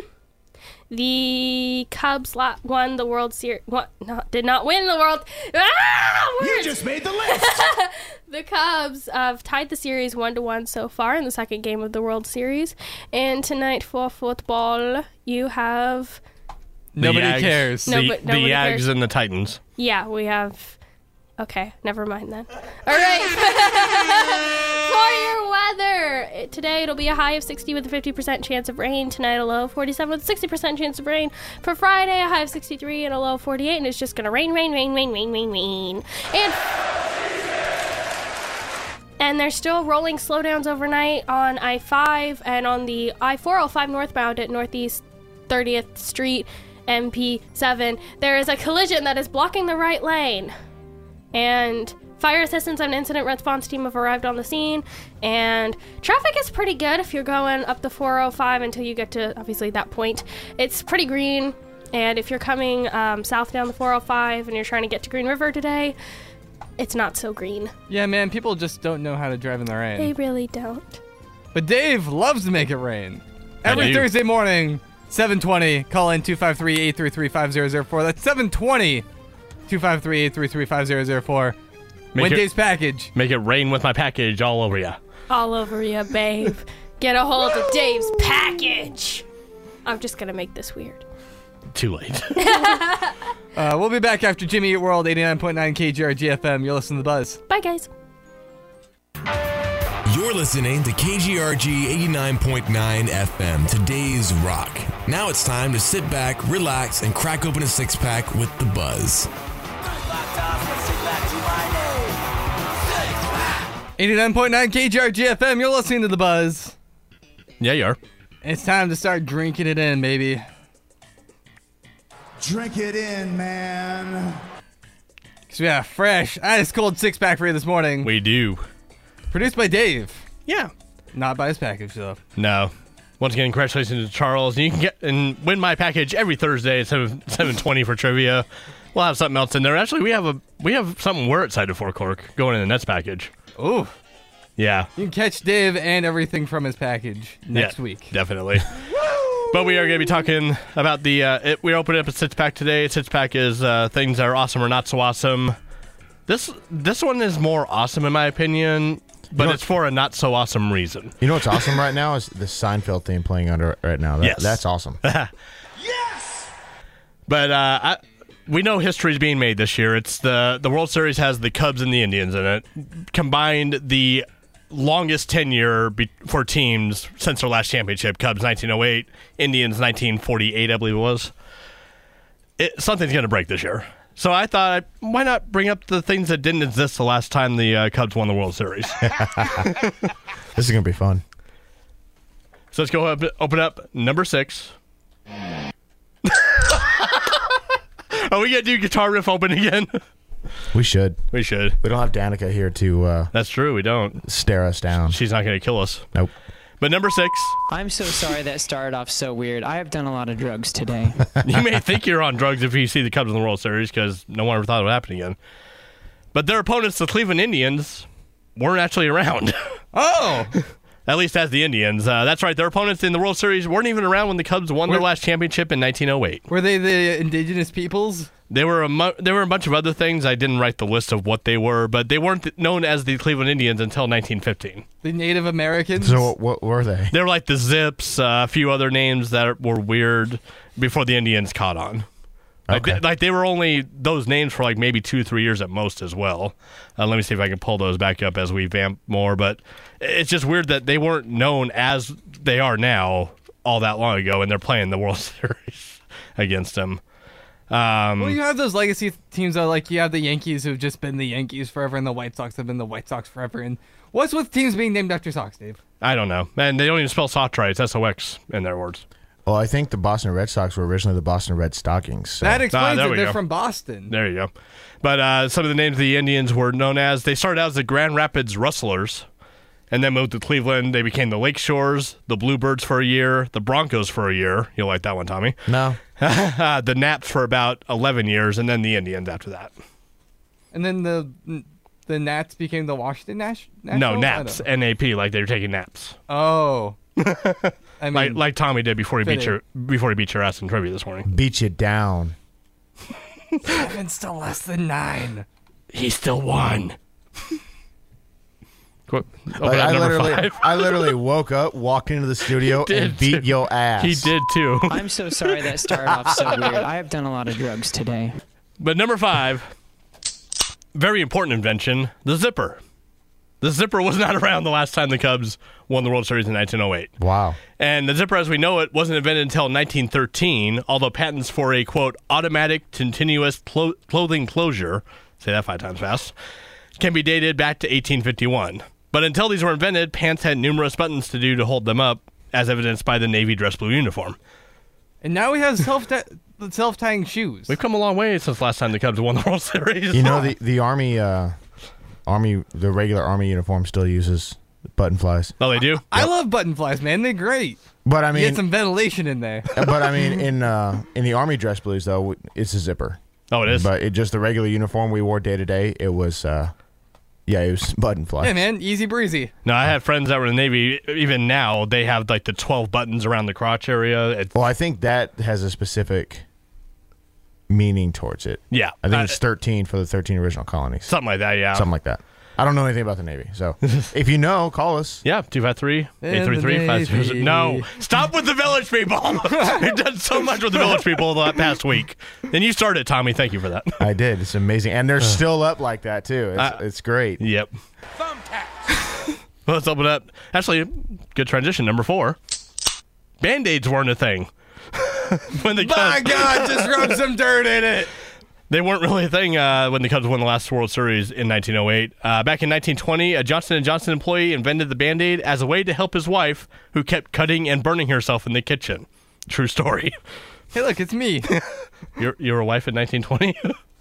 the Cubs won the World Series. Did not win the World. You just made the list! The Cubs have tied the series 1-1 so far in the second game of the World Series. And tonight for football, you have... Nobody cares. The Nobody Yags cares. and the Titans. Yeah, we have Okay, never mind then. All right. For your weather, today it'll be a high of 60 with a 50% chance of rain. Tonight a low of 47 with a 60% chance of rain. For Friday, a high of 63 and a low of 48, and it's just gonna rain. And there's still rolling slowdowns overnight on I-5 and on the I-405 northbound at Northeast 30th Street, MP7. There is a collision that is blocking the right lane. And fire assistance and incident response team have arrived on the scene. And traffic is pretty good if you're going up the 405 until you get to, obviously, that point. It's pretty green. And if you're coming south down the 405 and you're trying to get to Green River today, it's not so green. Yeah, man, people just don't know how to drive in the rain. They really don't. But Dave loves to make it rain. Every do. Thursday morning, 7:20, call in 253-833-5004. That's 7:20. 253-833-5004. Win Dave's package. Make it rain with my package all over ya. All over you, babe. Get a hold of Dave's package. I'm just going to make this weird. Too late. We'll be back after Jimmy Eat World, 89.9 KGRG FM. You'll listen to The Buzz. Bye, guys. You're listening to KGRG 89.9 FM, today's rock. Now it's time to sit back, relax, and crack open a six-pack with The Buzz. 89.9 KGRG FM. You're listening to The Buzz. Yeah, you are. It's time to start drinking it in, baby. Drink it in, man. Because we got a fresh, ice cold six-pack for you this morning. We do. Produced by Dave. Yeah. Not by his package, though. No. Once again, congratulations to Charles. And you can get and win my package every Thursday at 7:20 for trivia. We'll have something else in there. Actually, we have something we're excited for, Cork, going in the Nets package. Ooh. Yeah. You can catch Dave and everything from his package next week. Definitely. But we are going to be talking about we opened up a six-pack today. Six-pack is things that are awesome or not so awesome. This one is more awesome in my opinion, but it's for a not so awesome reason. You know what's awesome right now is the Seinfeld theme playing under it right now. Yes. That's awesome. Yes! But we know history is being made this year. It's the World Series has the Cubs and the Indians in it. Combined, the longest tenure for teams since their last championship. Cubs 1908, Indians 1948, I believe it was. Something's going to break this year. So I thought, why not bring up the things that didn't exist the last time the Cubs won the World Series? This is going to be fun. So let's go open up number 6. Are we going to do guitar riff open again? We should. We should. We don't have Danica here to That's true, we don't. Stare us down. She's not going to kill us. Nope. But number 6. I'm so sorry that started off so weird. I have done a lot of drugs today. You may think you're on drugs if you see the Cubs in the World Series because no one ever thought it would happen again. But their opponents, the Cleveland Indians, weren't actually around. Oh! At least as the Indians. That's right. Their opponents in the World Series weren't even around when the Cubs won their last championship in 1908. Were they the indigenous peoples? They were a bunch of other things. I didn't write the list of what they were, but they weren't known as the Cleveland Indians until 1915. The Native Americans? So what were they? They were like the Zips, a few other names that were weird before the Indians caught on. Okay. Like they were only those names for like maybe 2-3 years at most as well. Let me see if I can pull those back up as we vamp more. But it's just weird that they weren't known as they are now all that long ago, and they're playing the World Series against them. Well, you have those legacy teams that, like, you have the Yankees who've just been the Yankees forever, and the White Sox have been the White Sox forever. And what's with teams being named after Sox, Dave? I don't know. Man, they don't even spell Sox right. It's S-O-X in their words. Well, I think the Boston Red Sox were originally the Boston Red Stockings. So. That explains there it. we They're go. from Boston. There you go. But some of the names the Indians were known as, they started out as the Grand Rapids Rustlers, and then moved to Cleveland. They became the Lake Shores, the Bluebirds for a year, the Broncos for a year. You'll like that one, Tommy. No. The Naps for about 11 years, and then the Indians after that. And then the Nats became the Washington Nationals? No, Naps, N-A-P, like they were taking naps. Oh. I mean, like Tommy did before he beat fitting. your ass in trivia this morning. Beat you down. 7's still less than 9. He still won. I literally woke up, walked into the studio, and beat your ass. He did too. I'm so sorry that started off so weird. I have done a lot of drugs today. But number 5, very important invention, the zipper. The zipper was not around the last time the Cubs won the World Series in 1908. Wow. And the zipper, as we know it, wasn't invented until 1913, although patents for a, quote, automatic continuous clothing closure, say that 5 times fast, can be dated back to 1851. But until these were invented, pants had numerous buttons to hold them up, as evidenced by the Navy dress blue uniform. And now we have self-tying shoes. We've come a long way since last time the Cubs won the World Series. You know, the Army, the regular Army uniform still uses button flies. Oh, they do? I love button flies, man. They're great. But I mean, you get some ventilation in there. But I mean, in the Army dress blues though, it's a zipper. Oh, it is. But just the regular uniform we wore day to day, it was it was button flies. Yeah, man, easy breezy. No, I had friends that were in the Navy. Even now, they have like the 12 buttons around the crotch area. Well, I think that has a specific meaning towards it. Yeah. I think it's 13 for the 13 original colonies. Something like that, yeah. Something like that. I don't know anything about the Navy, so if you know, call us. Yeah, 253-833-500. No, stop with the Village people. You've done so much with the Village people the past week. And you started, Tommy. Thank you for that. I did. It's amazing. And they're still up like that, too. It's great. Yep. Thumbtacks. Well, let's open up. Actually, good transition. Number 4. Band-Aids weren't a thing. My God, just rub some dirt in it. They weren't really a thing when the Cubs won the last World Series in 1908. Back in 1920, a Johnson & Johnson employee invented the Band-Aid as a way to help his wife, who kept cutting and burning herself in the kitchen. True story. Hey, look, it's me. You're a wife in 1920?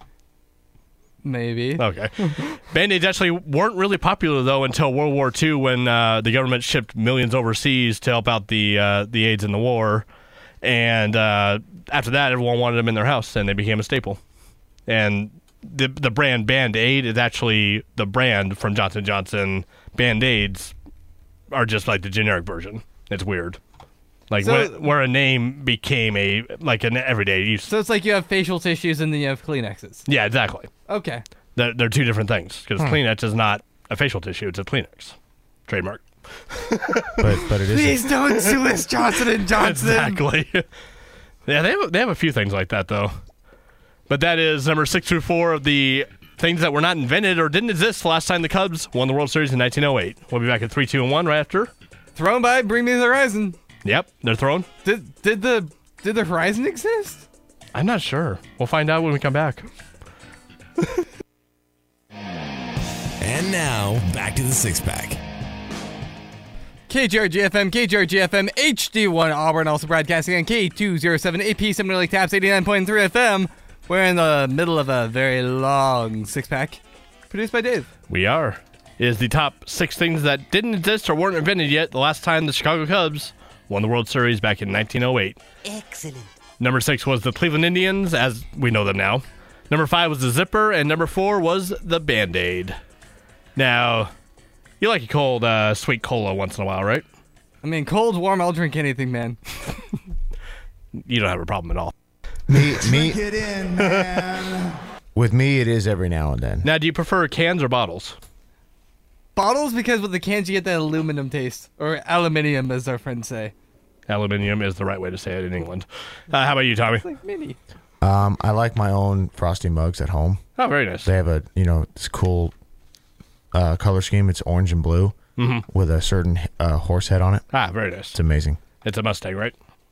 Maybe. Okay. Band-Aids actually weren't really popular, though, until World War II, when the government shipped millions overseas to help out the AIDS in the war. And after that, everyone wanted them in their house, and they became a staple. And the brand Band-Aid is actually the brand from Johnson & Johnson. Band-Aids are just like the generic version. It's weird. Like where a name became an everyday use. So it's like you have facial tissues and then you have Kleenexes. Yeah, exactly. Okay. They're two different things, because Kleenex is not a facial tissue, it's a Kleenex. Trademark. But it is. Please don't sue us, Johnson & Johnson. Exactly. Yeah, they have a few things like that, though. But that is number 6 through 4 of the things that were not invented or didn't exist the last time the Cubs won the World Series in 1908. We'll be back at 3, 2, and 1 right after. Thrown by Bring Me the Horizon. Yep, they're thrown. Did the Horizon exist? I'm not sure. We'll find out when we come back. And now, back to the six-pack. KGRG-FM, KGRG-FM, HD1 Auburn, also broadcasting on K207 AP Seminole Lake Taps 89.3 FM. We're in the middle of a very long six-pack, produced by Dave. We are. It is the top 6 things that didn't exist or weren't invented yet the last time the Chicago Cubs won the World Series back in 1908. Excellent. Number 6 was the Cleveland Indians, as we know them now. Number 5 was the zipper, and number 4 was the Band-Aid. Now, you like a cold, sweet cola once in a while, right? I mean, cold, warm, I'll drink anything, man. You don't have a problem at all. Me. Get in, man. With me, it is every now and then. Now, do you prefer cans or bottles? Bottles, because with the cans you get that aluminum taste. Or aluminium, as our friends say. Aluminium is the right way to say it in England. How about you, Tommy? It's like mini. I like my own frosty mugs at home. Oh, very nice. They have this cool color scheme. It's orange and blue with a certain horse head on it. Ah, very nice. It's amazing. It's a Mustang, right?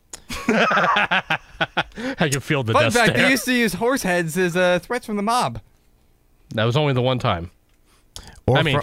I can feel the Fun dust fact, there. they used to use horse heads as threats from the mob. That was only the one time. Or, I mean,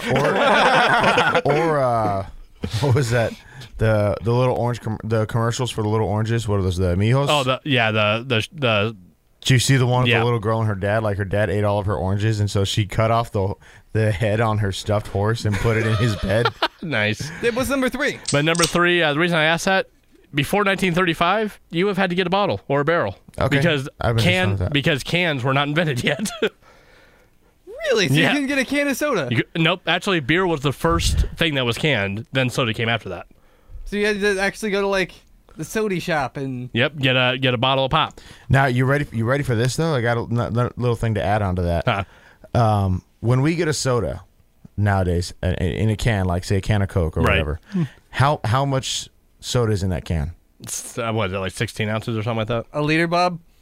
what was that? The little orange, the commercials for the little oranges. What are those? The Mijos? Oh, the. Did you see the one with Yeah. the little girl and her dad? Like her dad ate all of her oranges, and so she cut off the head on her stuffed horse and put it in his bed. Nice. It was number 3. But number 3, the reason I asked that, before 1935, you have had to get a bottle or a barrel. Okay. Because I've been listening to that. because cans were not invented yet. Really? So Yeah. you can get a can of soda? Nope. Actually, beer was the first thing that was canned. Then soda came after that. So you had to actually go to, like, the soda shop and... Yep. Get a bottle of pop. Now you ready? You ready for this though? I got a little thing to add on to that. When we get a soda nowadays in a can, like say a can of Coke or Right. whatever, how much soda is in that can? What is it, like 16 ounces or something like that? A liter, Bob?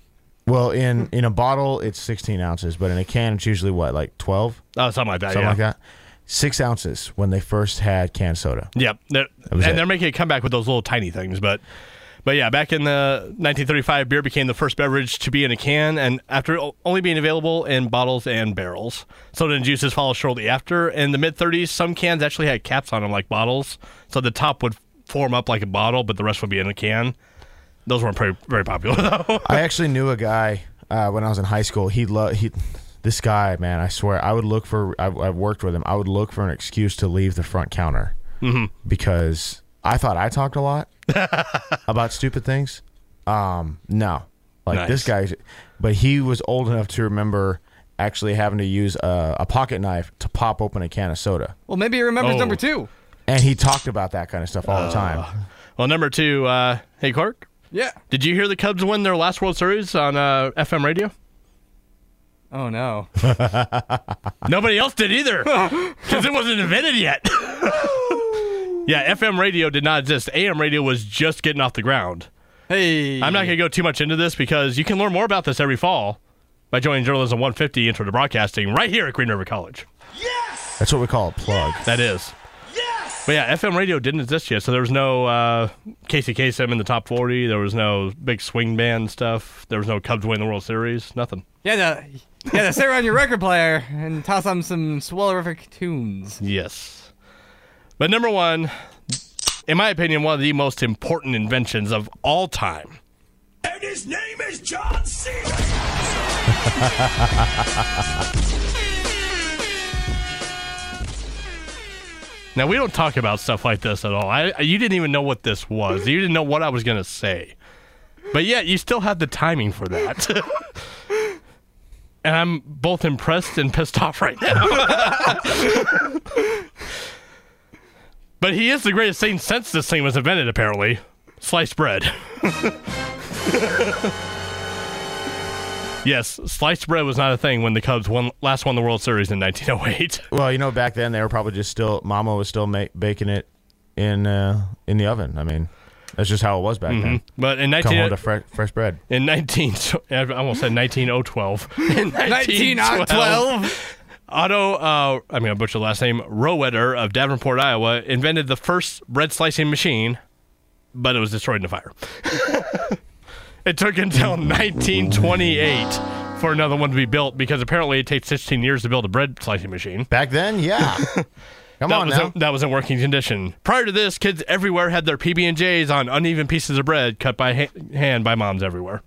Well, in a bottle, it's 16 ounces, but in a can, it's usually what, like 12? Oh, something like that. Something yeah. like that. 6 ounces when they first had canned soda. Yep. They're making a comeback with those little tiny things, but yeah, back in the 1935, beer became the first beverage to be in a can, and after only being available in bottles and barrels. Soda and juices followed shortly after. In the mid-30s, some cans actually had caps on them like bottles, so the top would form up like a bottle, but the rest would be in a can. Those weren't very popular, though. I actually knew a guy when I was in high school. This guy, man, I swear, I worked with him. I would look for an excuse to leave the front counter because I thought I talked a lot about stupid things. No, like this guy, but he was old enough to remember actually having to use a pocket knife to pop open a can of soda. Well, maybe he remembers number 2. And he talked about that kind of stuff all the time. Well, number 2, hey, Clark? Yeah. Did you hear the Cubs win their last World Series on FM radio? Oh, no. Nobody else did either, because it wasn't invented yet. Yeah, FM radio did not exist. AM radio was just getting off the ground. Hey. I'm not going to go too much into this because you can learn more about this every fall by joining Journalism 150 Intro to Broadcasting right here at Green River College. Yes! That's what we call a plug. That is. Yes! But yeah, FM radio didn't exist yet, so there was no Casey Kasem in the top 40. There was no big swing band stuff. There was no Cubs winning the World Series. Nothing. Yeah, sit around your record player and toss on some swellerific tunes. Yes. But number 1, in my opinion, one of the most important inventions of all time. And his name is John Cena. Now, we don't talk about stuff like this at all. You didn't even know what this was. You didn't know what I was going to say. But yet, you still had the timing for that. And I'm both impressed and pissed off right now. But he is the greatest thing since this thing was invented, apparently. Sliced bread. Yes, sliced bread was not a thing when the Cubs last won the World Series in 1908. Well, back then they were probably just Mama was still baking it in the oven. I mean, that's just how it was back then. But in Come home to fresh bread. I almost said 19012. In 1912. Otto, I'm going to butcher the last name, Rowetter of Davenport, Iowa, invented the first bread slicing machine, but it was destroyed in a fire. It took until 1928 for another one to be built because apparently it takes 16 years to build a bread slicing machine. Back then, yeah. Come on now. That was in working condition. Prior to this, kids everywhere had their PB&Js on uneven pieces of bread cut by hand by moms everywhere.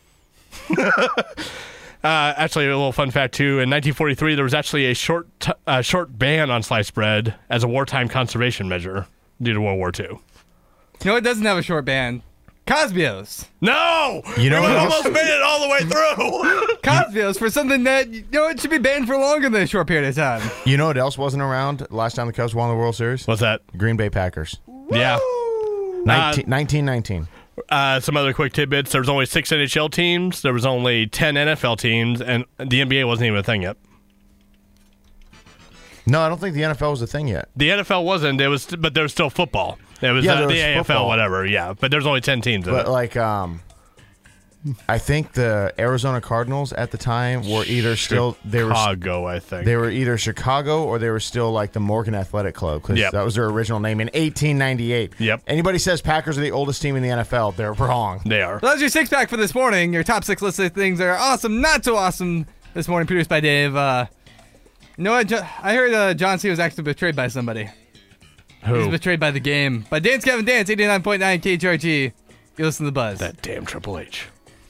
Actually, a little fun fact, too. In 1943, there was actually a short ban on sliced bread as a wartime conservation measure due to World War II. You know what doesn't have a short ban? Cosbios. No! We almost made it all the way through. Cosbios for something that, it should be banned for longer than a short period of time. You know what else wasn't around last time the Cubs won the World Series? What's that? Green Bay Packers. Yeah. 1919. Some other quick tidbits. There was only 6 NHL teams. There was only 10 NFL teams, and the NBA wasn't even a thing yet. No, I don't think the NFL was a thing yet. The NFL wasn't. But there was still football. It was there the was AFL, football. whatever. Yeah, but there's only 10 teams. But I think the Arizona Cardinals at the time were either Chicago, I think they were either Chicago or they were still like the Morgan Athletic Club because that was their original name in 1898. Yep. Anybody says Packers are the oldest team in the NFL, they're wrong. They are. So that was your 6-pack for this morning. Your top 6 list of things that are awesome, not so awesome this morning, produced by Dave. You know what? I heard John C. was actually betrayed by somebody. Who? He was betrayed by the game. By Dance Gavin Dance, 89.9 KGRG. You listen to the Buzz. That damn Triple H.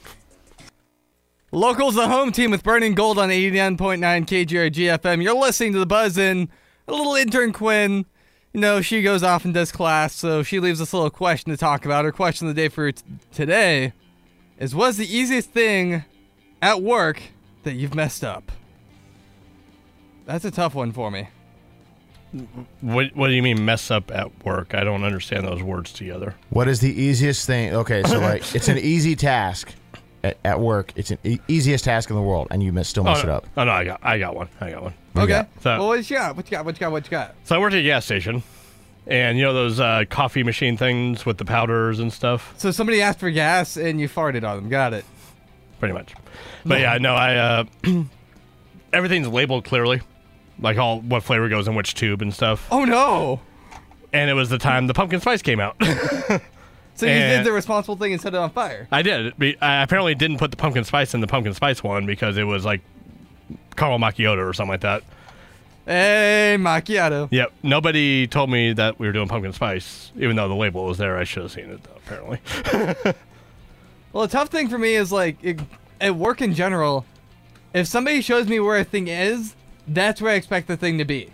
Locals, the home team with Burning Gold on 89.9 KGRG FM. You're listening to the Buzz in a little intern Quinn. She goes off and does class, so she leaves us a little question to talk about. Her question of the day for today is, what's the easiest thing at work that you've messed up? That's a tough one for me. What do you mean mess up at work? I don't understand those words together. What is the easiest thing? Okay, so it's an easy task at work. It's an easiest task in the world, and you still mess it up. Oh no, I got one. Okay. So, well, what you got? What you got? So I worked at a gas station, and those coffee machine things with the powders and stuff. So somebody asked for gas, and you farted on them. Got it. pretty much. But yeah, no, I everything's labeled clearly, like all what flavor goes in which tube and stuff. Oh no! And it was the time the pumpkin spice came out. So you did the responsible thing and set it on fire. I did. I apparently didn't put the pumpkin spice in the pumpkin spice one because it was like caramel macchiato or something like that. Hey, macchiato. Yep. Nobody told me that we were doing pumpkin spice, even though the label was there. I should have seen it, though, apparently. Well, the tough thing for me is, like, at work in general, if somebody shows me where a thing is, that's where I expect the thing to be.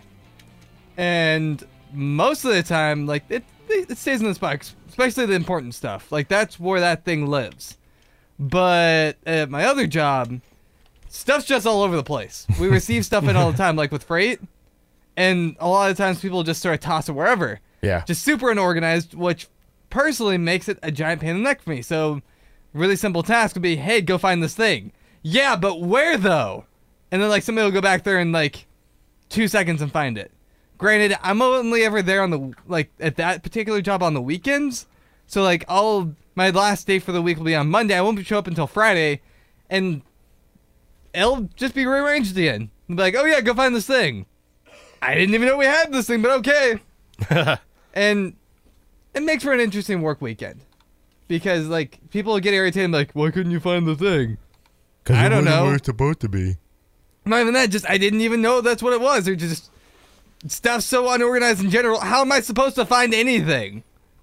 And most of the time, like, it stays in the spot, especially the important stuff. Like, that's where that thing lives. But at my other job, stuff's just all over the place. We receive stuff in all the time, like with freight, and a lot of times people just sort of toss it wherever. Yeah. Just super unorganized, which personally makes it a giant pain in the neck for me. So, really simple task would be, hey, go find this thing. Yeah, but where though? And then like somebody will go back there in like 2 seconds and find it. Granted, I'm only ever there on the at that particular job on the weekends. So like my last day for the week will be on Monday. I won't show up until Friday, and it'll just be rearranged again. I'll be like, oh yeah, go find this thing. I didn't even know we had this thing, but okay. And it makes for an interesting work weekend. Because, like, people get irritated and be like, why couldn't you find the thing? I don't know. Where it's supposed to be. Not even that, just I didn't even know that's what it was. They're just stuff's so unorganized in general. How am I supposed to find anything?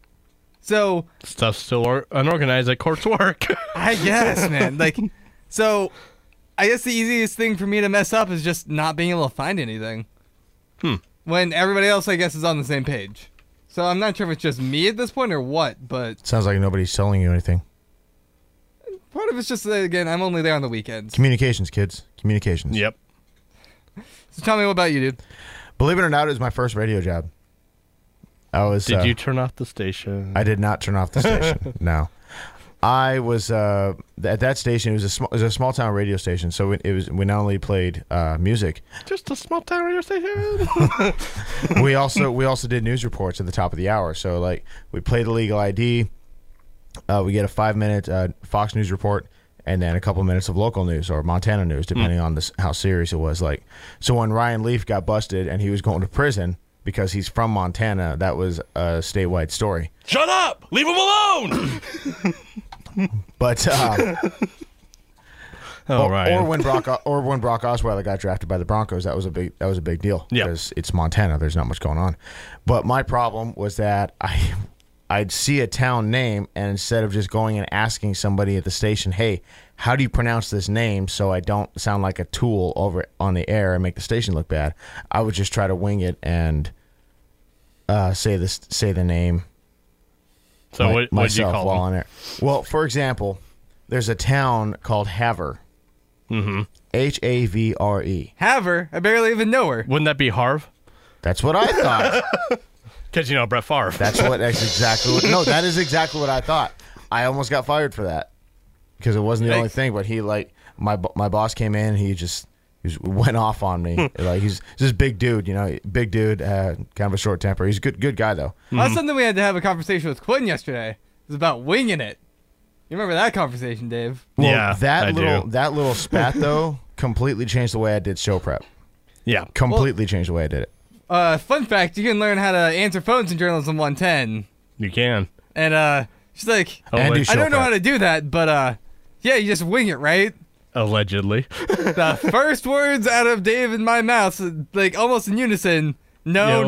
So Stuff's still unorganized at court's work. I guess, man. Like, so I guess the easiest thing for me to mess up is just not being able to find anything. When everybody else, I guess, is on the same page. So I'm not sure if it's just me at this point or what, but Sounds like nobody's telling you anything. part of it's just that, again, I'm only there on the weekends. Communications, kids. Communications. Yep. So tell me, what about you, dude? Believe it or not, it was my first radio job. Did you turn off the station? I did not turn off the station. No. I was at that station. It was a small town radio station, so we not only played music. Just a small town radio station. we also did news reports at the top of the hour. So like we played the legal ID. We get a 5-minute Fox News report, and then a couple minutes of local news or Montana news, depending on how serious it was. Like, so when Ryan Leaf got busted and he was going to prison because he's from Montana, that was a statewide story. Shut up! Leave him alone! But Ryan. or when Brock Osweiler got drafted by the Broncos, that was a big deal. Yeah, because it's Montana. There's not much going on. But my problem was that I'd see a town name, and instead of just going and asking somebody at the station, hey, how do you pronounce this name so I don't sound like a tool over on the air and make the station look bad, I would just try to wing it and say the name. So what did you call while them? on air. Well, for example, there's a town called Havre. Mm-hmm. Havre. Haver? I barely even know her. Wouldn't that be Harv? That's what I thought. Because you know Brett Favre. That's exactly what. No, that is exactly what I thought. I almost got fired for that because it wasn't the only thing. But he my boss came in. He went off on me. Like he's this big dude, big dude, kind of a short temper. He's a good guy though. Well, that's something we had to have a conversation with Quinn yesterday. It was about winging it. You remember that conversation, Dave? Well, Yeah, that do. little spat though completely changed the way I did show prep. Yeah, completely changed the way I did it. Fun fact: you can learn how to answer phones in Journalism 110. you can. And she's like, And do I show don't know prep. how to do that, but yeah, you just wing it, right? Allegedly. The first words out of Dave and my mouth, like almost in unison. No.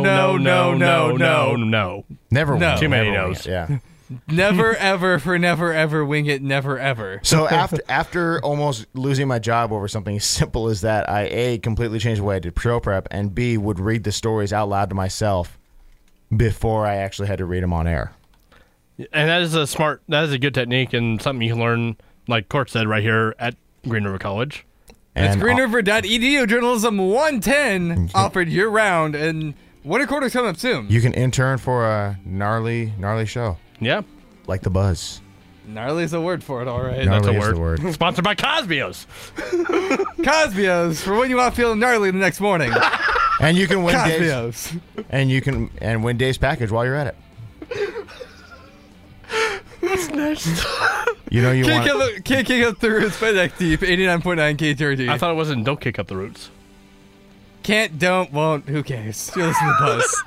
Never No. wing it, Too many never wing no's. it, Yeah. Never ever for never ever wing it. Never ever. So after almost losing my job over something as simple as that, I A, completely changed the way I did show prep, and B, would read the stories out loud to myself before I actually had to read them on air. And that is a good technique and something you can learn, like Court said, right here at Green River College. That's And greenriver.edu. Journalism 110 offered year round, and winter quarter's coming up soon. you can intern for a gnarly show Yeah. like The Buzz. Gnarly's a word for it, all right. Gnarly That's a is the word. Sponsored by Cosbios. Cosbios for when you want to feel gnarly the next morning. And you can win Dave's, Cosbios. and win Dave's package while you're at it. What's next? You know you want. Can't kick up the roots by Neck Deep, 89.9 KGRG. I thought it wasn't Don't Kick Up the Roots. Can't, don't, won't, who cares? You're listening to Buzz.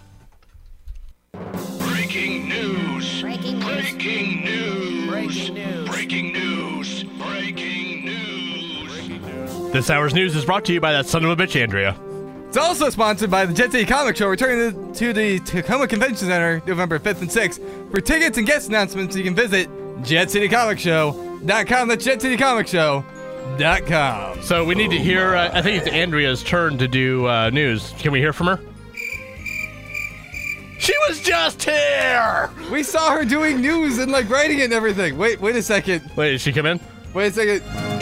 Breaking news. Breaking news. Breaking news. Breaking news. Breaking news. Breaking news. This hour's news is brought to you by that son of a bitch, Andrea. It's also sponsored by the Jet City Comic Show, returning to the Tacoma Convention Center November 5th and 6th. For tickets and guest announcements, you can visit JetCityComicShow.com. That's JetCityComicShow.com. So we need to hear, I think it's Andrea's turn to do news. Can we hear from her? She was just here! We saw her doing news and like writing it and everything. Wait a second. Wait, did she come in? Wait a second.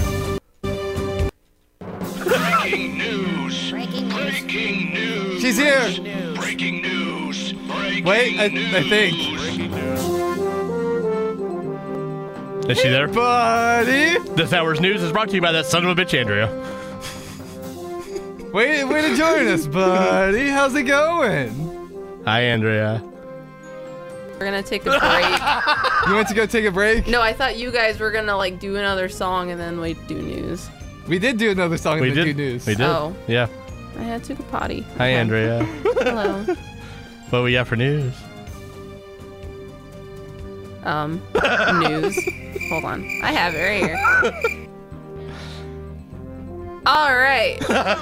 Breaking news. Breaking news. Breaking news. She's here. Breaking news. Breaking Wait, I think. Is she there? Buddy. This hour's news is brought to you by that son of a bitch, Andrea. Way to join us, buddy. How's it going? Hi, Andrea. We're gonna take a break. You want to go take a break? No, I thought you guys were gonna like do another song and then we'd do news. We did do another song and then do news. We did. Oh. Yeah. I had to go potty. Hi, Andrea. Hello. What we got for news? News. Hold on. I have it right here. All right.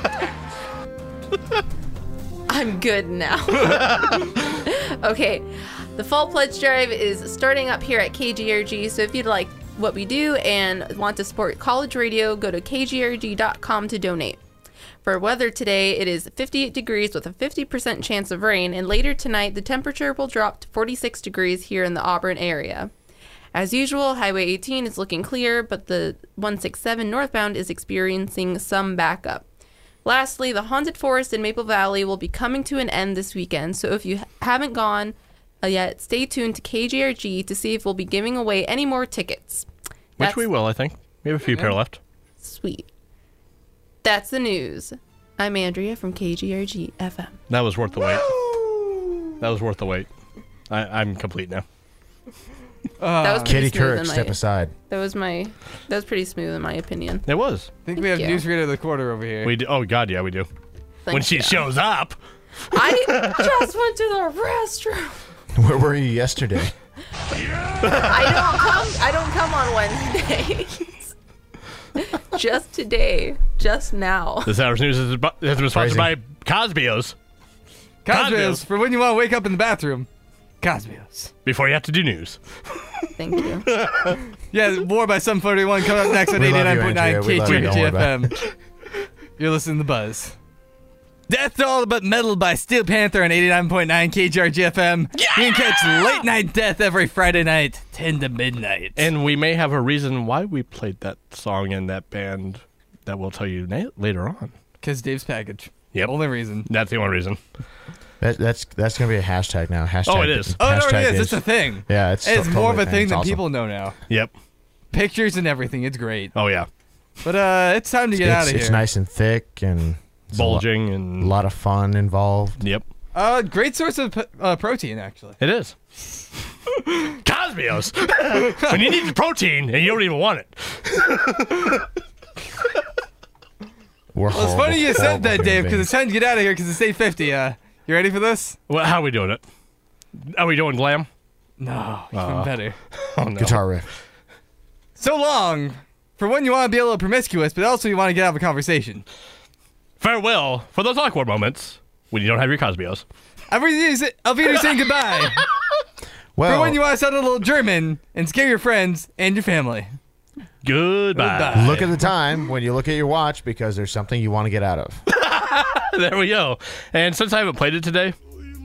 I'm good now. Okay. The Fall Pledge Drive is starting up here at KGRG, so if you'd like what we do and want to support college radio, go to kgrg.com to donate. For weather today, it is 58 degrees with a 50% chance of rain, and later tonight, the temperature will drop to 46 degrees here in the Auburn area. As usual, Highway 18 is looking clear, but the 167 northbound is experiencing some backup. Lastly, the Haunted Forest in Maple Valley will be coming to an end this weekend, so if you haven't gone yet, stay tuned to KGRG to see if we'll be giving away any more tickets. Which we will, I think. We have a few pair left. Sweet. That's the news. I'm Andrea from KGRG FM. That was worth the wait. That was worth the wait. I'm complete now. That was Kitty Couric, step aside. That was pretty smooth in my opinion. It was. I think we have news reader of the quarter over here. We do. Oh God, yeah, we do. When she shows up. I just went to the restroom. Where were you yesterday? I don't come on Wednesdays. Just today. Just now. This hour's news has been sponsored by Cosbios. Cosbios, for when you want to wake up in the bathroom. Cosbios. Before you have to do news. Thank you. Yeah, War by Sum 41 coming up next on 89.9 KGRG FM. You're listening to Buzz. Death to All But Metal by Steel Panther on 89.9 KGRG FM. Yeah! You can catch Late Night Death every Friday night, 10 to midnight. And we may have a reason why we played that song in that band that we'll tell you later on. Because Dave's package. Yep. Only reason. That's the only reason. That's gonna be a hashtag now. Hashtag. Oh, it is. Oh, no, it is. It's a thing. Yeah, it's totally more of a thing It's than awesome. people know now. Yep. Pictures and everything. It's great. Oh yeah. But it's time to get out of here. It's nice and thick and bulging and a lot of fun involved. Yep. Great source of protein, actually. It is. Cosbios. When you need the protein and you don't even want it. It's funny you said that, Dave, because it's time to get out of here because it's 8:50. You ready for this? Well, how are we doing it? Are we doing glam? No, even better. Oh, no. Guitar riff. So long for when you want to be a little promiscuous, but also you want to get out of a conversation. Farewell for those awkward moments when you don't have your Cosbios. Auf Wiedersehen, saying goodbye. Well, for when you want to sound a little German and scare your friends and your family. Goodbye. Look at the time when you look at your watch because there's something you want to get out of. There we go. And since I haven't played it today.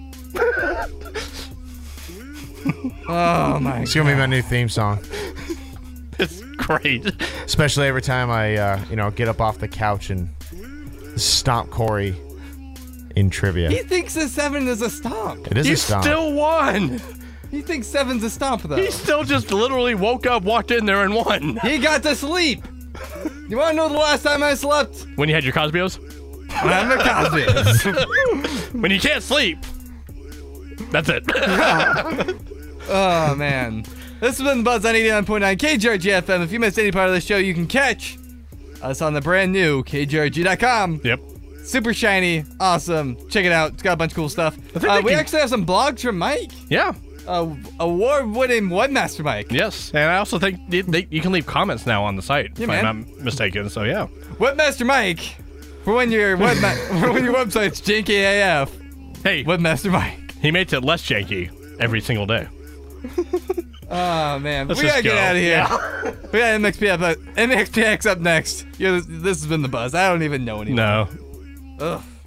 Oh my! It's gonna be my new theme song. It's great. Especially every time I, get up off the couch and stomp Corey in trivia. He thinks a 7 is a stomp. It is a stomp. He still won. He thinks 7's a stomp, though. He still just literally woke up, walked in there, and won. He got to sleep. You want to know the last time I slept? When you had your Cosbios? When I had my Cosbios. When you can't sleep. That's it. Oh, man. This has been the Buzz on 89.9 KGRG FM. If you missed any part of the show, you can catch us on the brand new KGRG.com. Yep. Super shiny, awesome. Check it out. It's got a bunch of cool stuff. We actually have some blogs from Mike. Yeah. Award-winning webmaster Mike. Yes, and I also think you can leave comments now on the site, if I'm not mistaken. So yeah. Webmaster Mike, for when your website's janky AF. Hey, Webmaster Mike. He makes it less janky every single day. Oh man, Let's we gotta just get go. out of here. Yeah. We got MXPX up next. This has been the Buzz. I don't even know anymore. No. Ugh.